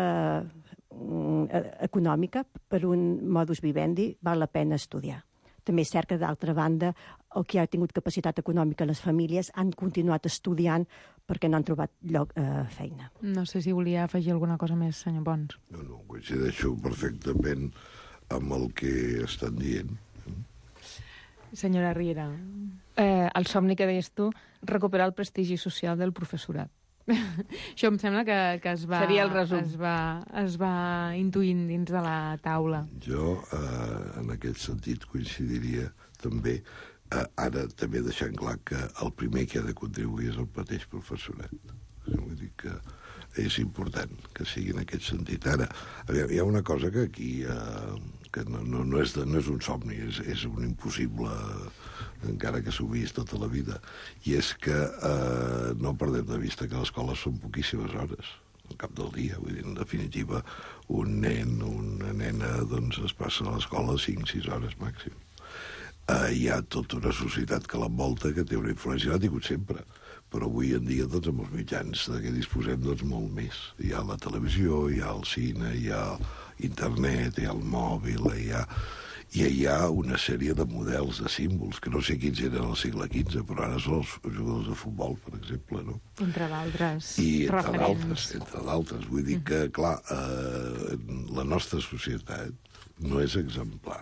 S13: econòmica, per un modus vivendi, val la pena estudiar. També és cert que, d'altra banda, el que ha tingut capacitat econòmica les famílies han continuat estudiant perquè no han trobat feina.
S9: No sé si volia afegir alguna cosa més, senyor Pons.
S10: No, coincideixo perfectament amb el que estan dient.
S9: Senyora Riera.
S14: El somni que deies tu, recuperar el prestigi social del professorat.
S9: Això em sembla que es va...
S14: Seria el resum.
S9: Es va intuint dins de la taula.
S10: Jo, en aquest sentit, coincidiria també, ara també deixant clar que el primer que ha de contribuir és el mateix professorat. Vull dir que és important que sigui en aquest sentit. Ara, hi ha una cosa que aquí que no és un somni, és un impossible encara que s'ho vist tota la vida, i és que no perdem de vista que les escoles són poquíssimes hores al cap del dia. Vull dir, en definitiva, un nen, una nena, doncs es passa a l'escola 5-6 hores màxim. Hi ha tota una societat que l'envolta que té una influència, l'ha tingut sempre, però avui en dia, doncs, amb els mitjans de què disposem, doncs, molt més. Hi ha la televisió, hi ha el cine, hi ha internet, hi ha el mòbil, hi ha una sèrie de models, de símbols, que no sé quins eren al segle XV, però ara són els jugadors de futbol, per exemple, no?
S9: Entre d'altres
S10: referents. Entre d'altres. Vull dir que, clar, la nostra societat no és exemplar.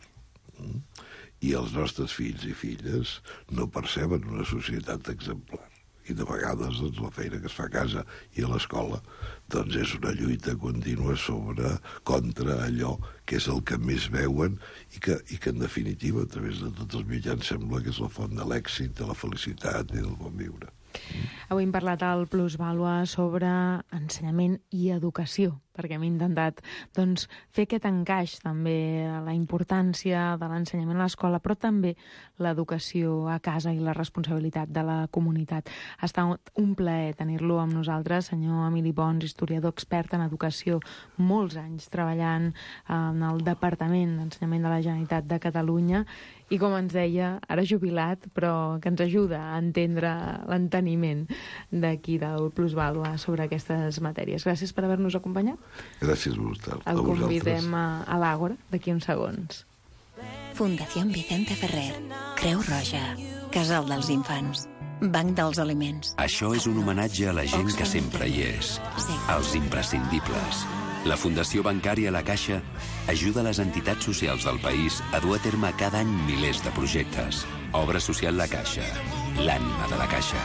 S10: I els nostres fills i filles no perceben una societat exemplar. I de vegades, doncs, la feina que es fa a casa i a l'escola, doncs és una lluita contínua contra allò que és el que més veuen i que en definitiva, a través de tots els mitjans, sembla que és la font de l'èxit, de la felicitat i del bon viure.
S9: Avui hem parlat al Plusvàlua sobre ensenyament i educació, perquè hem intentat doncs, fer aquest encaix també a la importància de l'ensenyament a l'escola, però també l'educació a casa i la responsabilitat de la comunitat. Ha estat un plaer tenir-lo amb nosaltres, senyor Emili Pons, historiador expert en educació, molts anys treballant en el Departament d'Ensenyament de la Generalitat de Catalunya, i com ens deia, ara jubilat, però que ens ajuda a entendre l'enteniment d'aquí del Plusvàlua sobre aquestes matèries. Gràcies per haver-nos acompanyat.
S10: Gràcies a vosaltres.
S9: El convidem a l'Àgora d'aquí uns segons.
S5: Fundació Vicente Ferrer, Creu Roja, Casal dels Infants, Banc dels Aliments.
S6: Això és un homenatge a la gent que sempre hi és, als imprescindibles. La Fundació Bancària La Caixa ajuda les entitats socials del país a dur a terme cada any milers de projectes. Obra social La Caixa, l'ànima de la Caixa.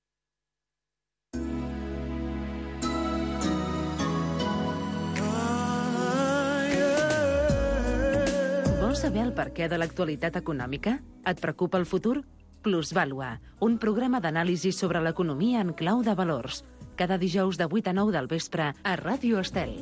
S7: Vols saber el perquè de l'actualitat econòmica? Et preocupa el futur? Plusvàlua, un programa d'anàlisi sobre l'economia en clau de valors. Cada dijous de 8 a 9 del vespre a Ràdio Estel.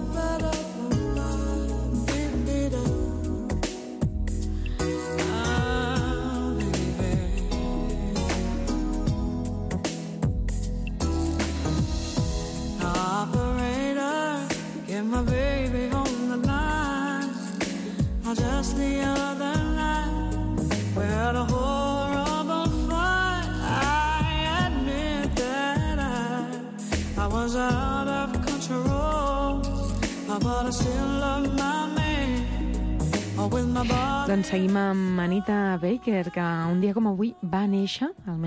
S11: Just the other night, we had a horrible fight. I admit that I was out of control, but I still love my man with my body.
S9: Doncs seguim amb Anita Baker, que un dia com avui va néixer, el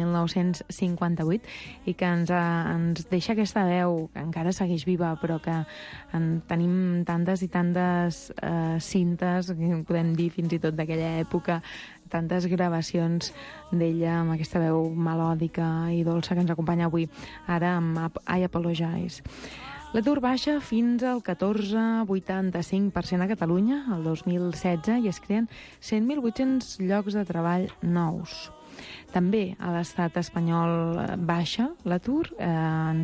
S9: 1958, i que ens deixa aquesta veu, que encara segueix viva, però que en tenim tantes i tantes cintes, que podem dir fins i tot d'aquella època, tantes gravacions d'ella amb aquesta veu melòdica i dolça que ens acompanya avui, ara amb I Apologize. L'atur baixa fins al 14,85% a Catalunya el 2016 i es creen 100.800 llocs de treball nous. També a l'estat espanyol baixa l'atur en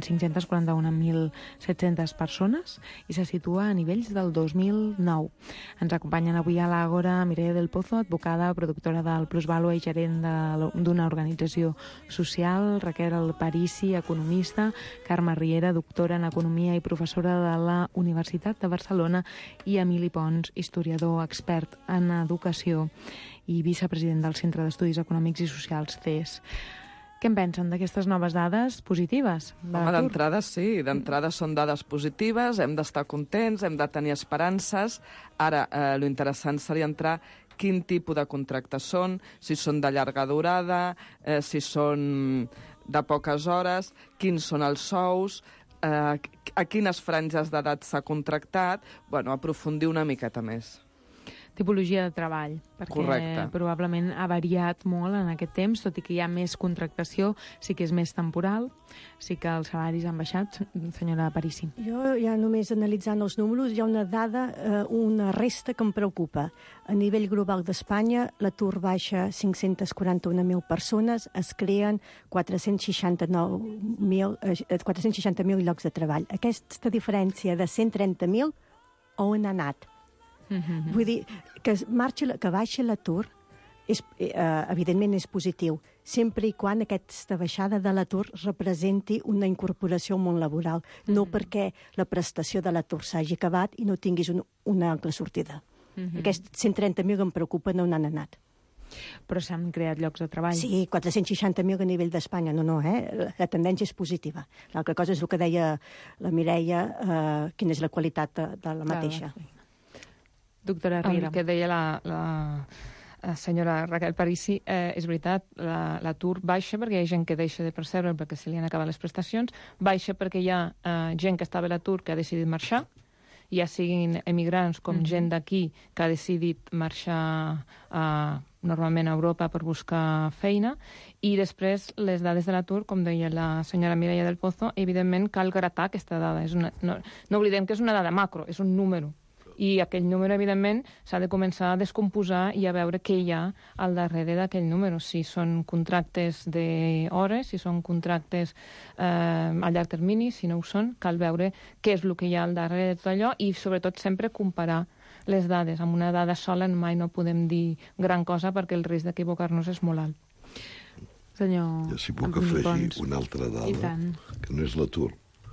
S9: 541.700 persones i se situa a nivells del 2009. Ens acompanyen avui a l'Àgora Mireia del Pozo, advocada, productora del Plusvàlua i gerent d'una organització social, Raquel Parisi, economista, Carme Riera, doctora en Economia i professora de la Universitat de Barcelona, i Emili Pons, historiador expert en educació i vicepresident del Centre d'Estudis Econòmics i Socials, CES. Què en pensen d'aquestes noves dades positives?
S12: Home, d'entrada sí, d'entrada són dades positives, hem d'estar contents, hem de tenir esperances. Ara, lo interessant seria entrar quin tipus de contractes són, si són de llarga durada, si són de poques hores, quins són els sous, a quines franges d'edat s'ha contractat, aprofundir una miqueta més.
S9: Tipologia de treball, perquè probablement ha variat molt en aquest temps, tot i que hi ha més contractació, sí que és més temporal, sí que els salaris han baixat, senyora Parisi.
S13: Jo ja només analitzant els números hi ha una dada, una resta que em preocupa. A nivell global d'Espanya l'atur baixa 541.000 persones, es creen 460.000 llocs de treball. Aquesta diferència de 130.000 on ha anat? Vull dir, que baixa l'atur evidentment és positiu, sempre i quan aquesta baixada de l'atur representi una incorporació al món laboral, no perquè la prestació de l'atur s'hagi acabat i no tinguis una altra sortida. Aquests 130.000 em preocupen on han anat.
S9: Però s'han creat llocs de treball.
S13: Sí, 460.000 a nivell d'Espanya. No, la tendència és positiva. L'altra cosa és el que deia la Mireia, quina és la qualitat de la mateixa.
S9: Doctora Riera.
S14: El que deia la senyora Raquel Parisi, és veritat, l'atur baixa perquè hi ha gent que deixa de percebre perquè se li han acabat les prestacions, baixa perquè hi ha gent que estava a l'atur que ha decidit marxar, ja siguin emigrants com gent d'aquí que ha decidit marxar normalment a Europa per buscar feina, i després les dades de l'atur, com deia la senyora Mireia del Pozo, evidentment cal gratar aquesta dada. No oblidem que és una dada macro, és un número. I aquell número, evidentment, s'ha de començar a descomposar i a veure què hi ha al darrere d'aquell número. Si són contractes d'hores, si són contractes a llarg termini, si no ho són, cal veure què és el que hi ha al darrere de tot allò i, sobretot, sempre comparar les dades. Amb una dada sola mai no podem dir gran cosa perquè el risc d'equivocar-nos és molt alt.
S9: Senyor...
S10: Jo si puc afegir una altra dada, que no és l'atur.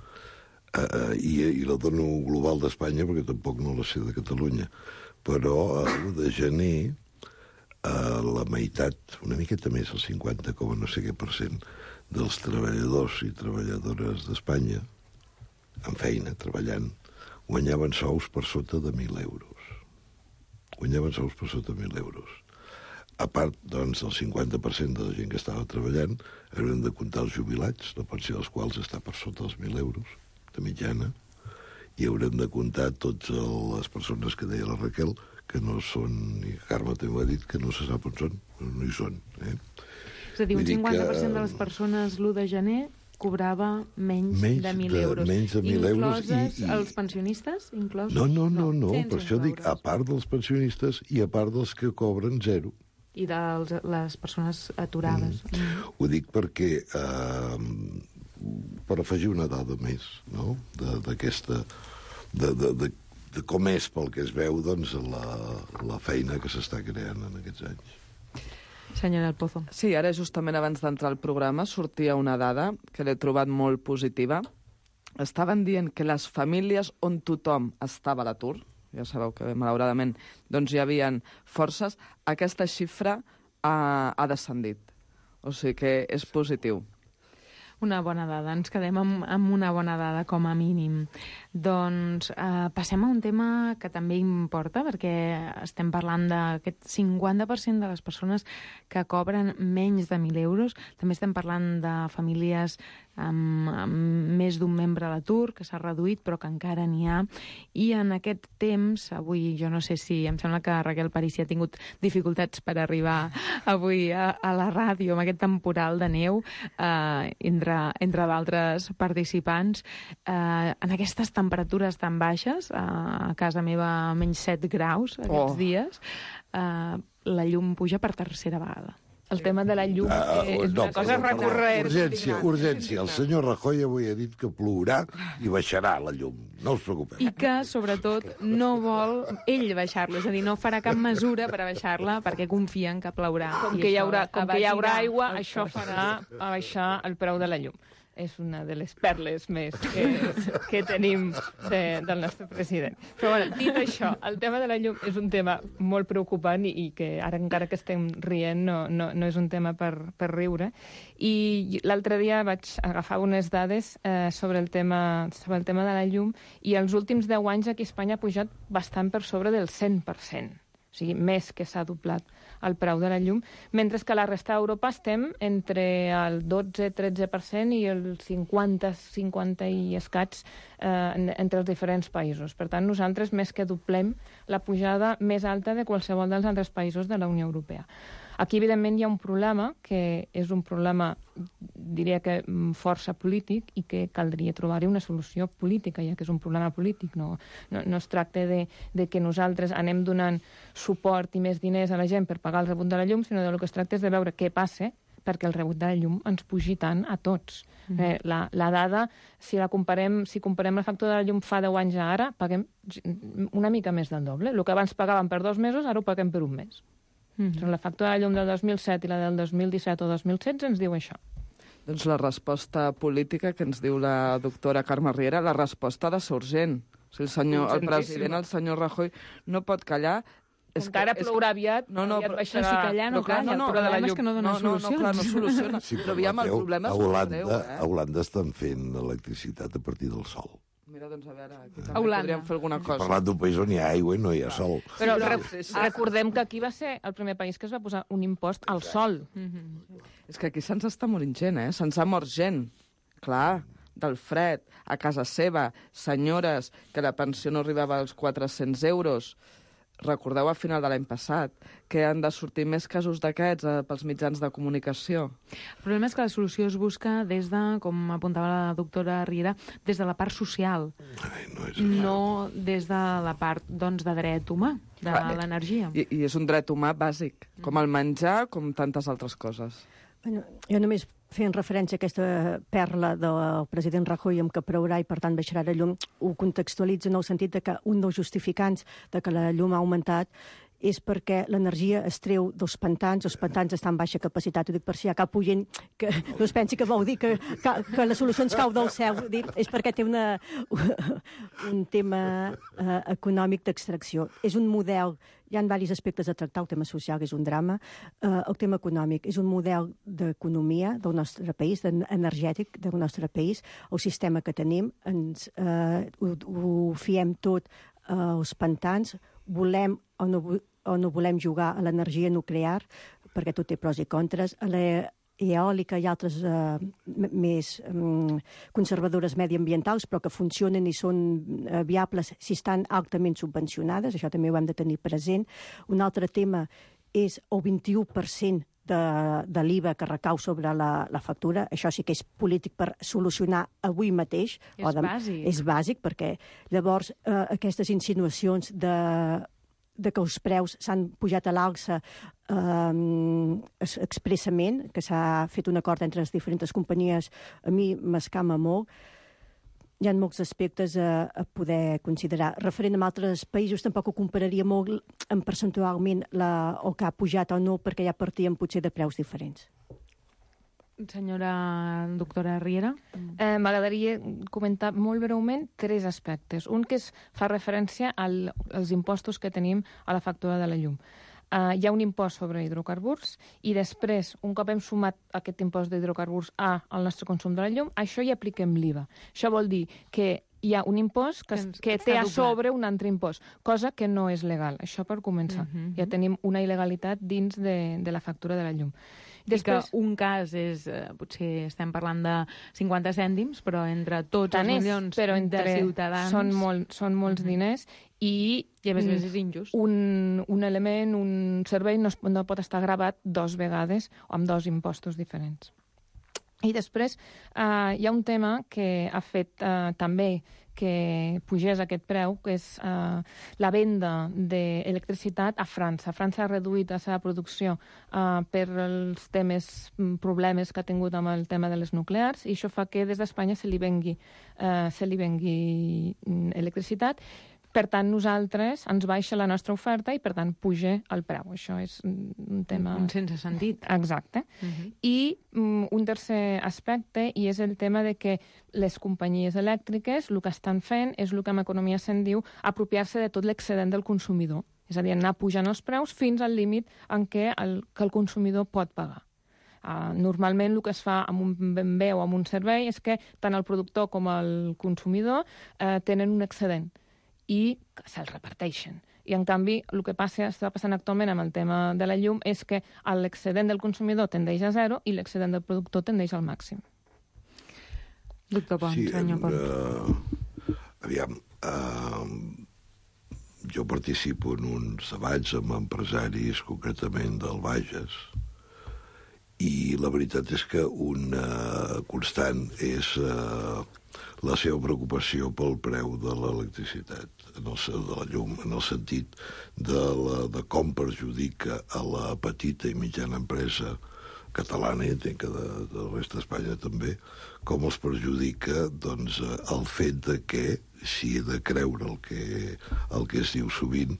S10: I la dono global d'Espanya perquè tampoc no la sé de Catalunya, però a l'1 de gener la meitat, una miqueta més, el 50, no sé què %, dels treballadors i treballadores d'Espanya en feina, treballant, guanyaven sous per sota de 1.000 euros. Guanyaven sous per sota de 1.000 euros. A part, doncs, del 50% de la gent que estava treballant, haurem de comptar els jubilats, la pensió dels quals està per sota dels 1.000 euros de mitjana, i haurem de comptar totes les persones que deia la Raquel, que no són, i Carme també ho ha dit, que no se sap on són, no hi són.
S9: És a dir, un 50% de les persones l'1 de gener cobrava menys de 1.000 euros.
S10: Menys de 1.000 euros.
S9: Incloses els pensionistes?
S10: No, per això dic, a part dels pensionistes i a part dels que cobren zero.
S9: I de les persones aturades.
S10: Ho dic perquè... per afegir una dada més, no?, d'aquesta... de com és, pel que es veu, doncs, la feina que s'està creant en aquests anys.
S9: Senyora del Pozo.
S12: Sí, ara justament abans d'entrar al programa sortia una dada que l'he trobat molt positiva. Estaven dient que les famílies on tothom estava a l'atur, ja sabeu que malauradament doncs hi havia forces, aquesta xifra ha descendit. O sigui que és positiu.
S9: Una bona dada, ens quedem amb una bona dada com a mínim. Doncs passem a un tema que també importa, perquè estem parlant d'aquest 50% de les persones que cobren menys de 1.000 euros. També estem parlant de famílies amb més d'un membre a l'atur, que s'ha reduït, però que encara n'hi ha. I en aquest temps, avui, jo no sé si... Em sembla que Raquel Parisi ha tingut dificultats per arribar avui a la ràdio amb aquest temporal de neu, entre d'altres participants. En aquestes temperatures tan baixes, a casa meva menys 7 graus aquests dies, la llum puja per tercera vegada.
S14: El tema de la llum és una cosa recurrent.
S10: Urgència. El senyor Rajoy avui ha dit que plourà i baixarà la llum. No us preocupeu.
S9: I que, sobretot, no vol ell baixar-la. És a dir, no farà cap mesura per a baixar-la perquè confien que plourà.
S14: Com que hi haurà aigua, això farà baixar el preu de la llum. És una de les perles més que tenim del nostre president. Però, bueno, dit això, el tema de la llum és un tema molt preocupant i que ara, encara que estem rient, no és un tema per riure. I l'altre dia vaig agafar unes dades sobre el tema de la llum i els últims 10 anys aquí a Espanya ha pujat bastant per sobre del 100%. O sigui, més que s'ha doblat el preu de la llum, mentre que a la resta d'Europa estem entre el 12-13% i el 50 i escaig entre els diferents països. Per tant, nosaltres més que doblem la pujada més alta de qualsevol dels altres països de la Unió Europea. Aquí, evidentment, hi ha un problema, que és un problema, diria que força polític, i que caldria trobar-hi una solució política, ja que és un problema polític. No es tracta de que nosaltres anem donant suport i més diners a la gent per pagar el rebut de la llum, sinó del que es tracta és de veure què passa perquè el rebut de la llum ens pugi tant a tots. La dada, si comparem la factura de la llum fa 10 anys a ara, paguem una mica més del doble. El que abans pagàvem per 2 mesos, ara ho paguem per un mes. La factura de llum del 2007 i la del 2017 o 2016 ens diu això.
S12: Doncs la resposta política que ens diu la doctora Carme Riera, la resposta ha de ser urgent. O sigui, el president, el senyor Rajoy, no pot callar.
S14: Encara plourà aviat, aviat baixarà...
S9: Si callar no calla, el problema és que no dona solucions.
S12: No, clar, no soluciona.
S10: Sí,
S12: però aviam, el problema és molt greu,
S10: A Holanda estan fent electricitat a partir del sol.
S12: Mira, doncs a veure, aquí també podríem fer alguna cosa.
S10: Parlant d'un país on hi ha aigua i no hi ha sol.
S14: Però recordem que aquí va ser el primer país que es va posar un impost al sol.
S12: És que aquí se'ns està morint gent, se'ns ha mort gent. Clar, del fred, a casa seva, senyores, que la pensió no arribava als 400 euros. Recordeu a final de l'any passat que han de sortir més casos d'aquests pels mitjans de comunicació.
S9: El problema és que la solució es busca des de, com apuntava la doctora Riera, des de la part social, no des de la part doncs, de dret humà, de l'energia.
S12: I és un dret humà bàsic, com el menjar, com tantes altres coses.
S13: Bueno, jo només fent referència a aquesta perla del president Rajoy amb que plourà i per tant baixarà la llum, ho contextualitza en el sentit de que un dels justificants de que la llum ha augmentat és perquè l'energia es treu dels pantans, els pantans estan en baixa capacitat, ho dic per si hi ha cap oient que no es pensi que vol dir que la solució ens cau del cel, és perquè té un tema econòmic d'extracció. És un model, hi ha diversos aspectes a tractar, el tema social, que és un drama, el tema econòmic, és un model d'economia del nostre país, energètic del nostre país, el sistema que tenim, ho fiem tot als pantans, volem o no volem jugar a l'energia nuclear, perquè tot té pros i contres, a l'eòlica i altres més conservadores mediambientals, però que funcionen i són viables si estan altament subvencionades, això també ho hem de tenir present. Un altre tema és el 21% de l'IVA que recau sobre la factura. Això sí que és polític per solucionar avui mateix.
S9: És bàsic.
S13: És bàsic, perquè llavors aquestes insinuacions de que els preus s'han pujat a l'alça expressament, que s'ha fet un acord entre les diferents companyies, a mi m'escama molt. Hi ha molts aspectes a poder considerar. Referent a altres països, tampoc ho compararia molt en percentualment el que ha pujat o no, perquè ja partíem potser de preus diferents.
S9: Senyora doctora Riera.
S14: M'agradaria comentar molt breument 3 aspectes. Un que fa referència als impostos que tenim a la factura de la llum. Hi ha un impost sobre hidrocarburs i després, un cop hem sumat aquest impost d'hidrocarburs al nostre consum de la llum, això hi apliquem l'IVA. Això vol dir que hi ha un impost que té a sobre un altre impost, cosa que no és legal. Això per començar. Ja tenim una il·legalitat dins de la factura de la llum.
S9: Després, que un cas és, potser estem parlant de 50 cèntims, però entre tots els milions de ciutadans...
S14: Són molts diners i
S9: a més és injust.
S14: Un element, un servei no pot estar gravat 2 vegades o amb 2 impostos diferents. I després hi ha un tema que ha fet també que pugés aquest preu, que és la venda d'electricitat a França. França ha reduït la seva producció per els problemes que ha tingut amb el tema de les nuclears, i això fa que des d'Espanya se li vengui electricitat. Per tant, nosaltres ens baixa la nostra oferta i, per tant, puja el preu. Això és un tema...
S9: Un sense sentit.
S14: Exacte. I un tercer aspecte, i és el tema de que les companyies elèctriques el que estan fent és el que en economia se'n diu apropiar-se de tot l'excedent del consumidor. És a dir, anar pujant els preus fins al límit en què el consumidor pot pagar. Normalment el que es fa amb un bé o amb un servei és que tant el productor com el consumidor tenen un excedent i se'l reparteixen. I, en canvi, el que està passant actualment amb el tema de la llum és que l'excedent del consumidor tendeix a 0 i l'excedent del productor tendeix al màxim.
S9: Doctor Pons, senyor Pons.
S10: Aviam, jo participo en uns debats amb empresaris, concretament del Bages, i la veritat és que una constant és la seva preocupació pel preu de l'electricitat, de la llum, en el sentit de com perjudica a la petita i mitjana empresa catalana, i entenc que de resta d'Espanya també, com els perjudica doncs, el fet de que, si he de creure el que es diu sovint,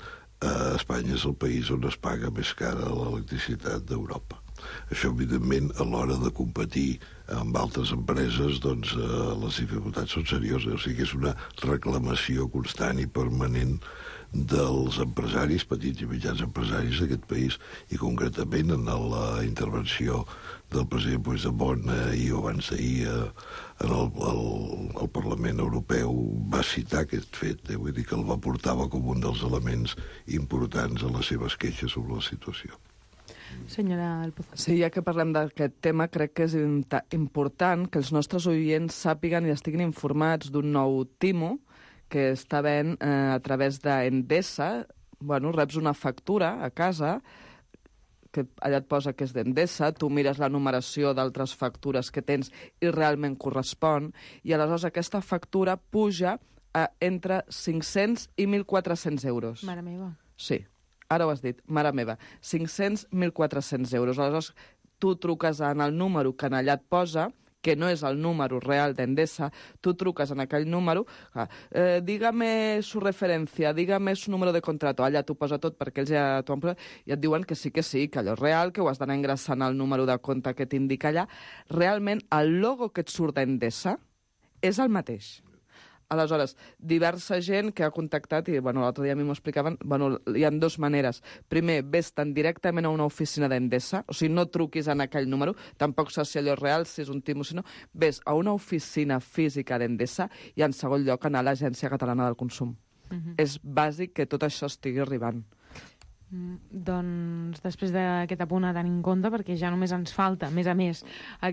S10: Espanya és el país on es paga més cara l'electricitat d'Europa. Això, evidentment, a l'hora de competir amb altres empreses, doncs les dificultats són serioses. O sigui que és una reclamació constant i permanent dels empresaris, petits i mitjans empresaris d'aquest país, i concretament en la intervenció del president Puigdemont ahir o abans d'ahir en el Parlament Europeu va citar aquest fet, vull dir que el va portar com un dels elements importants en les seves queixes sobre la situació.
S9: Senyora Alpozo.
S12: Sí, ja que parlem d'aquest tema, crec que és important que els nostres oients sàpiguen i estiguin informats d'un nou timo que està venent a través d'Endesa. Bueno, reps una factura a casa, que allà et posa que és d'Endesa, tu mires la numeració d'altres factures que tens i realment correspon, i aleshores aquesta factura puja a entre 500 i 1.400 euros.
S9: Mare meva.
S12: Sí, ara ho has dit, mare meva. 500, 1.400 euros. Aleshores, tu truques en el número que en allà et posa, que no és el número real d'Endesa, tu truques en aquell número, dígame su referència, dígame su número de contrato, allà t'ho posa tot perquè ells ja t'ho han posat, i et diuen que sí, que allò és real, que ho has d'anar ingressant al número de compte que t'indica allà. Realment, el logo que et surt d'Endesa és el mateix. Aleshores, diversa gent que ha contactat, i l'altre dia a mi m'ho explicaven, hi ha dues maneres. Primer, vés-te'n directament a una oficina d'Endesa, o sigui, no truquis en aquell número, tampoc saps si allò és real, si és un timo, si no, vés a una oficina física d'Endesa i, en segon lloc, anar a l'Agència Catalana del Consum. És bàsic que tot això estigui arribant.
S9: Doncs després d'aquest apunt a tenir en compte, perquè ja només ens falta, a més,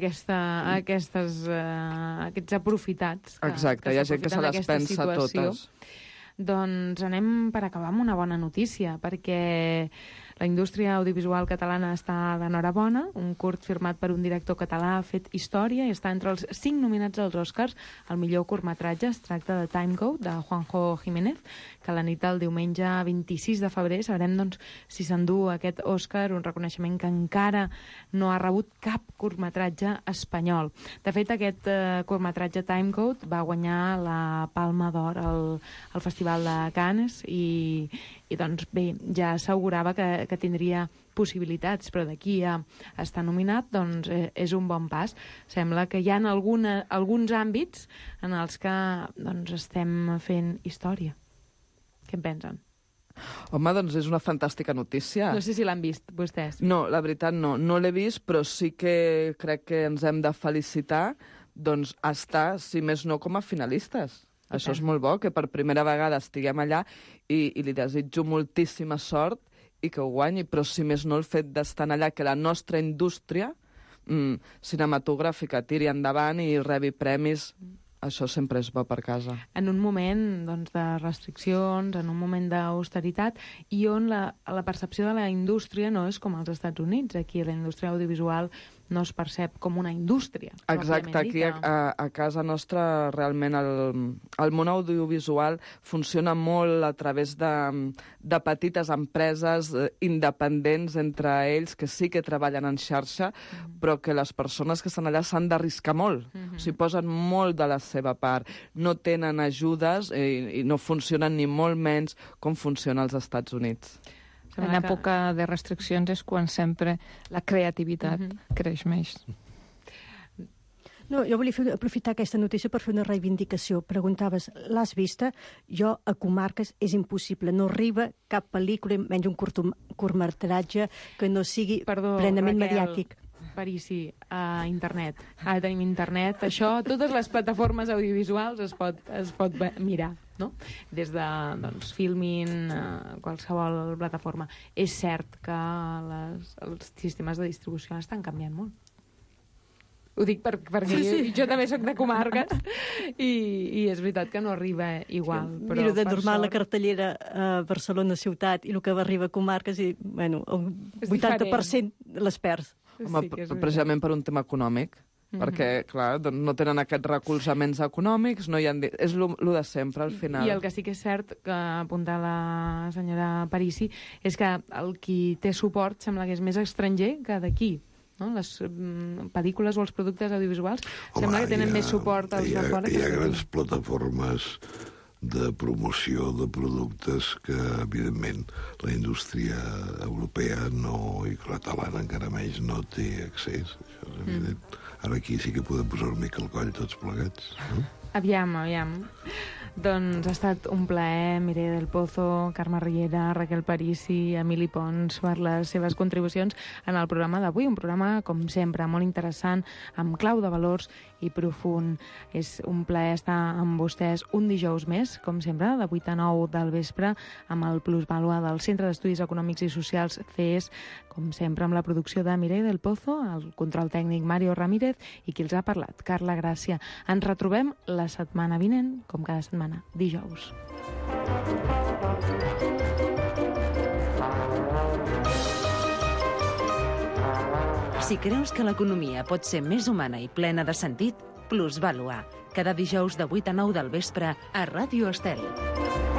S9: aquests aprofitats.
S12: Exacte, hi ha gent que se les pensa totes.
S9: Doncs anem per acabar amb una bona notícia, perquè la indústria audiovisual catalana està d'enhorabona. Un curt firmat per un director català ha fet història i està entre els 5 nominats als Oscars al millor curtmetratge. Es tracta de Timecode, de Juanjo Jiménez, que la nit del diumenge 26 de febrer sabrem si s'endú aquest Òscar, un reconeixement que encara no ha rebut cap curtmetratge espanyol. De fet, aquest curtmetratge Timecode va guanyar la Palma d'Or al Festival de Cannes i doncs bé, ja assegurava que tindria possibilitats, però d'aquí a estar nominat doncs és un bon pas. Sembla que hi ha alguns àmbits en els que doncs estem fent història. Què en pensen?
S12: Home, doncs és una fantàstica notícia.
S9: No sé si l'han vist, vostès.
S12: No, la veritat no. No l'he vist, però sí que crec que ens hem de felicitar doncs estar, si més no, com a finalistes. Això és molt bo, que per primera vegada estiguem allà i li desitjo moltíssima sort i que ho guanyi, però si més no el fet d'estar allà, que la nostra indústria cinematogràfica tiri endavant i rebi premis, això sempre és bo per casa.
S9: En un moment doncs, de restriccions, en un moment d'austeritat, i on la percepció de la indústria no és com als Estats Units. Aquí la indústria audiovisual no es percep com una indústria.
S12: Exacte, aquí a casa nostra realment el món audiovisual funciona molt a través de petites empreses independents entre ells, que sí que treballen en xarxa, però que les persones que estan allà s'han d'arriscar molt. S'hi posen molt de la seva part. No tenen ajudes i no funcionen ni molt menys com funciona als Estats Units.
S14: En època de restriccions és quan sempre la creativitat creix més.
S13: No, jo volia aprofitar aquesta notícia per fer una reivindicació. Preguntaves, l'has vista? Jo, a comarques, és impossible. No arriba cap pel·lícula, menys un curtmetratge que no sigui plenament mediàtic.
S9: Parisi, a internet. Ara tenim internet. Això, totes les plataformes audiovisuals es pot mirar, no? Des de Filmin, qualsevol plataforma. És cert que els sistemes de distribució estan canviant molt. Ho dic perquè jo també soc de comarques i és veritat que no arriba igual.
S13: Miro de normal la cartellera a Barcelona ciutat i el que arriba a comarques i, bueno, el 80% les perds.
S12: Home, precisament per un tema econòmic, perquè, clar, no tenen aquests recolzaments econòmics, no hi ha... És el de sempre, al final.
S9: I el que sí que és cert, que apunta la senyora Parisi, és que el qui té suport sembla que és més estranger que d'aquí. No? Les pel·lícules o els productes audiovisuals sembla que tenen més suport als de fora.
S10: Hi ha grans plataformes de promoció de productes que, evidentment, la indústria europea i catalana encara menys no té accés. Això és evident. Ara aquí sí que podem posar una mica el coll tots plegats. No?
S9: Aviam. Doncs ha estat un plaer, Mireia del Pozo, Carme Riera, Raquel Parisi, Emili Pons, per les seves contribucions en el programa d'avui. Un programa, com sempre, molt interessant, amb clau de valors i profund. És un plaer estar amb vostès un dijous més, com sempre, de 8 a 9 del vespre, amb el Plusvàlua del Centre d'Estudis Econòmics i Socials CES, com sempre, amb la producció de Mireia del Pozo, el control tècnic Mario Ramírez i qui els ha parlat, Carla Gràcia. Ens retrobem la setmana vinent, com cada setmana, dijous.
S7: Si creus que l'economia pot ser més humana i plena de sentit, Plusvàlua, cada dijous de 8 a 9 del vespre a Ràdio Estel.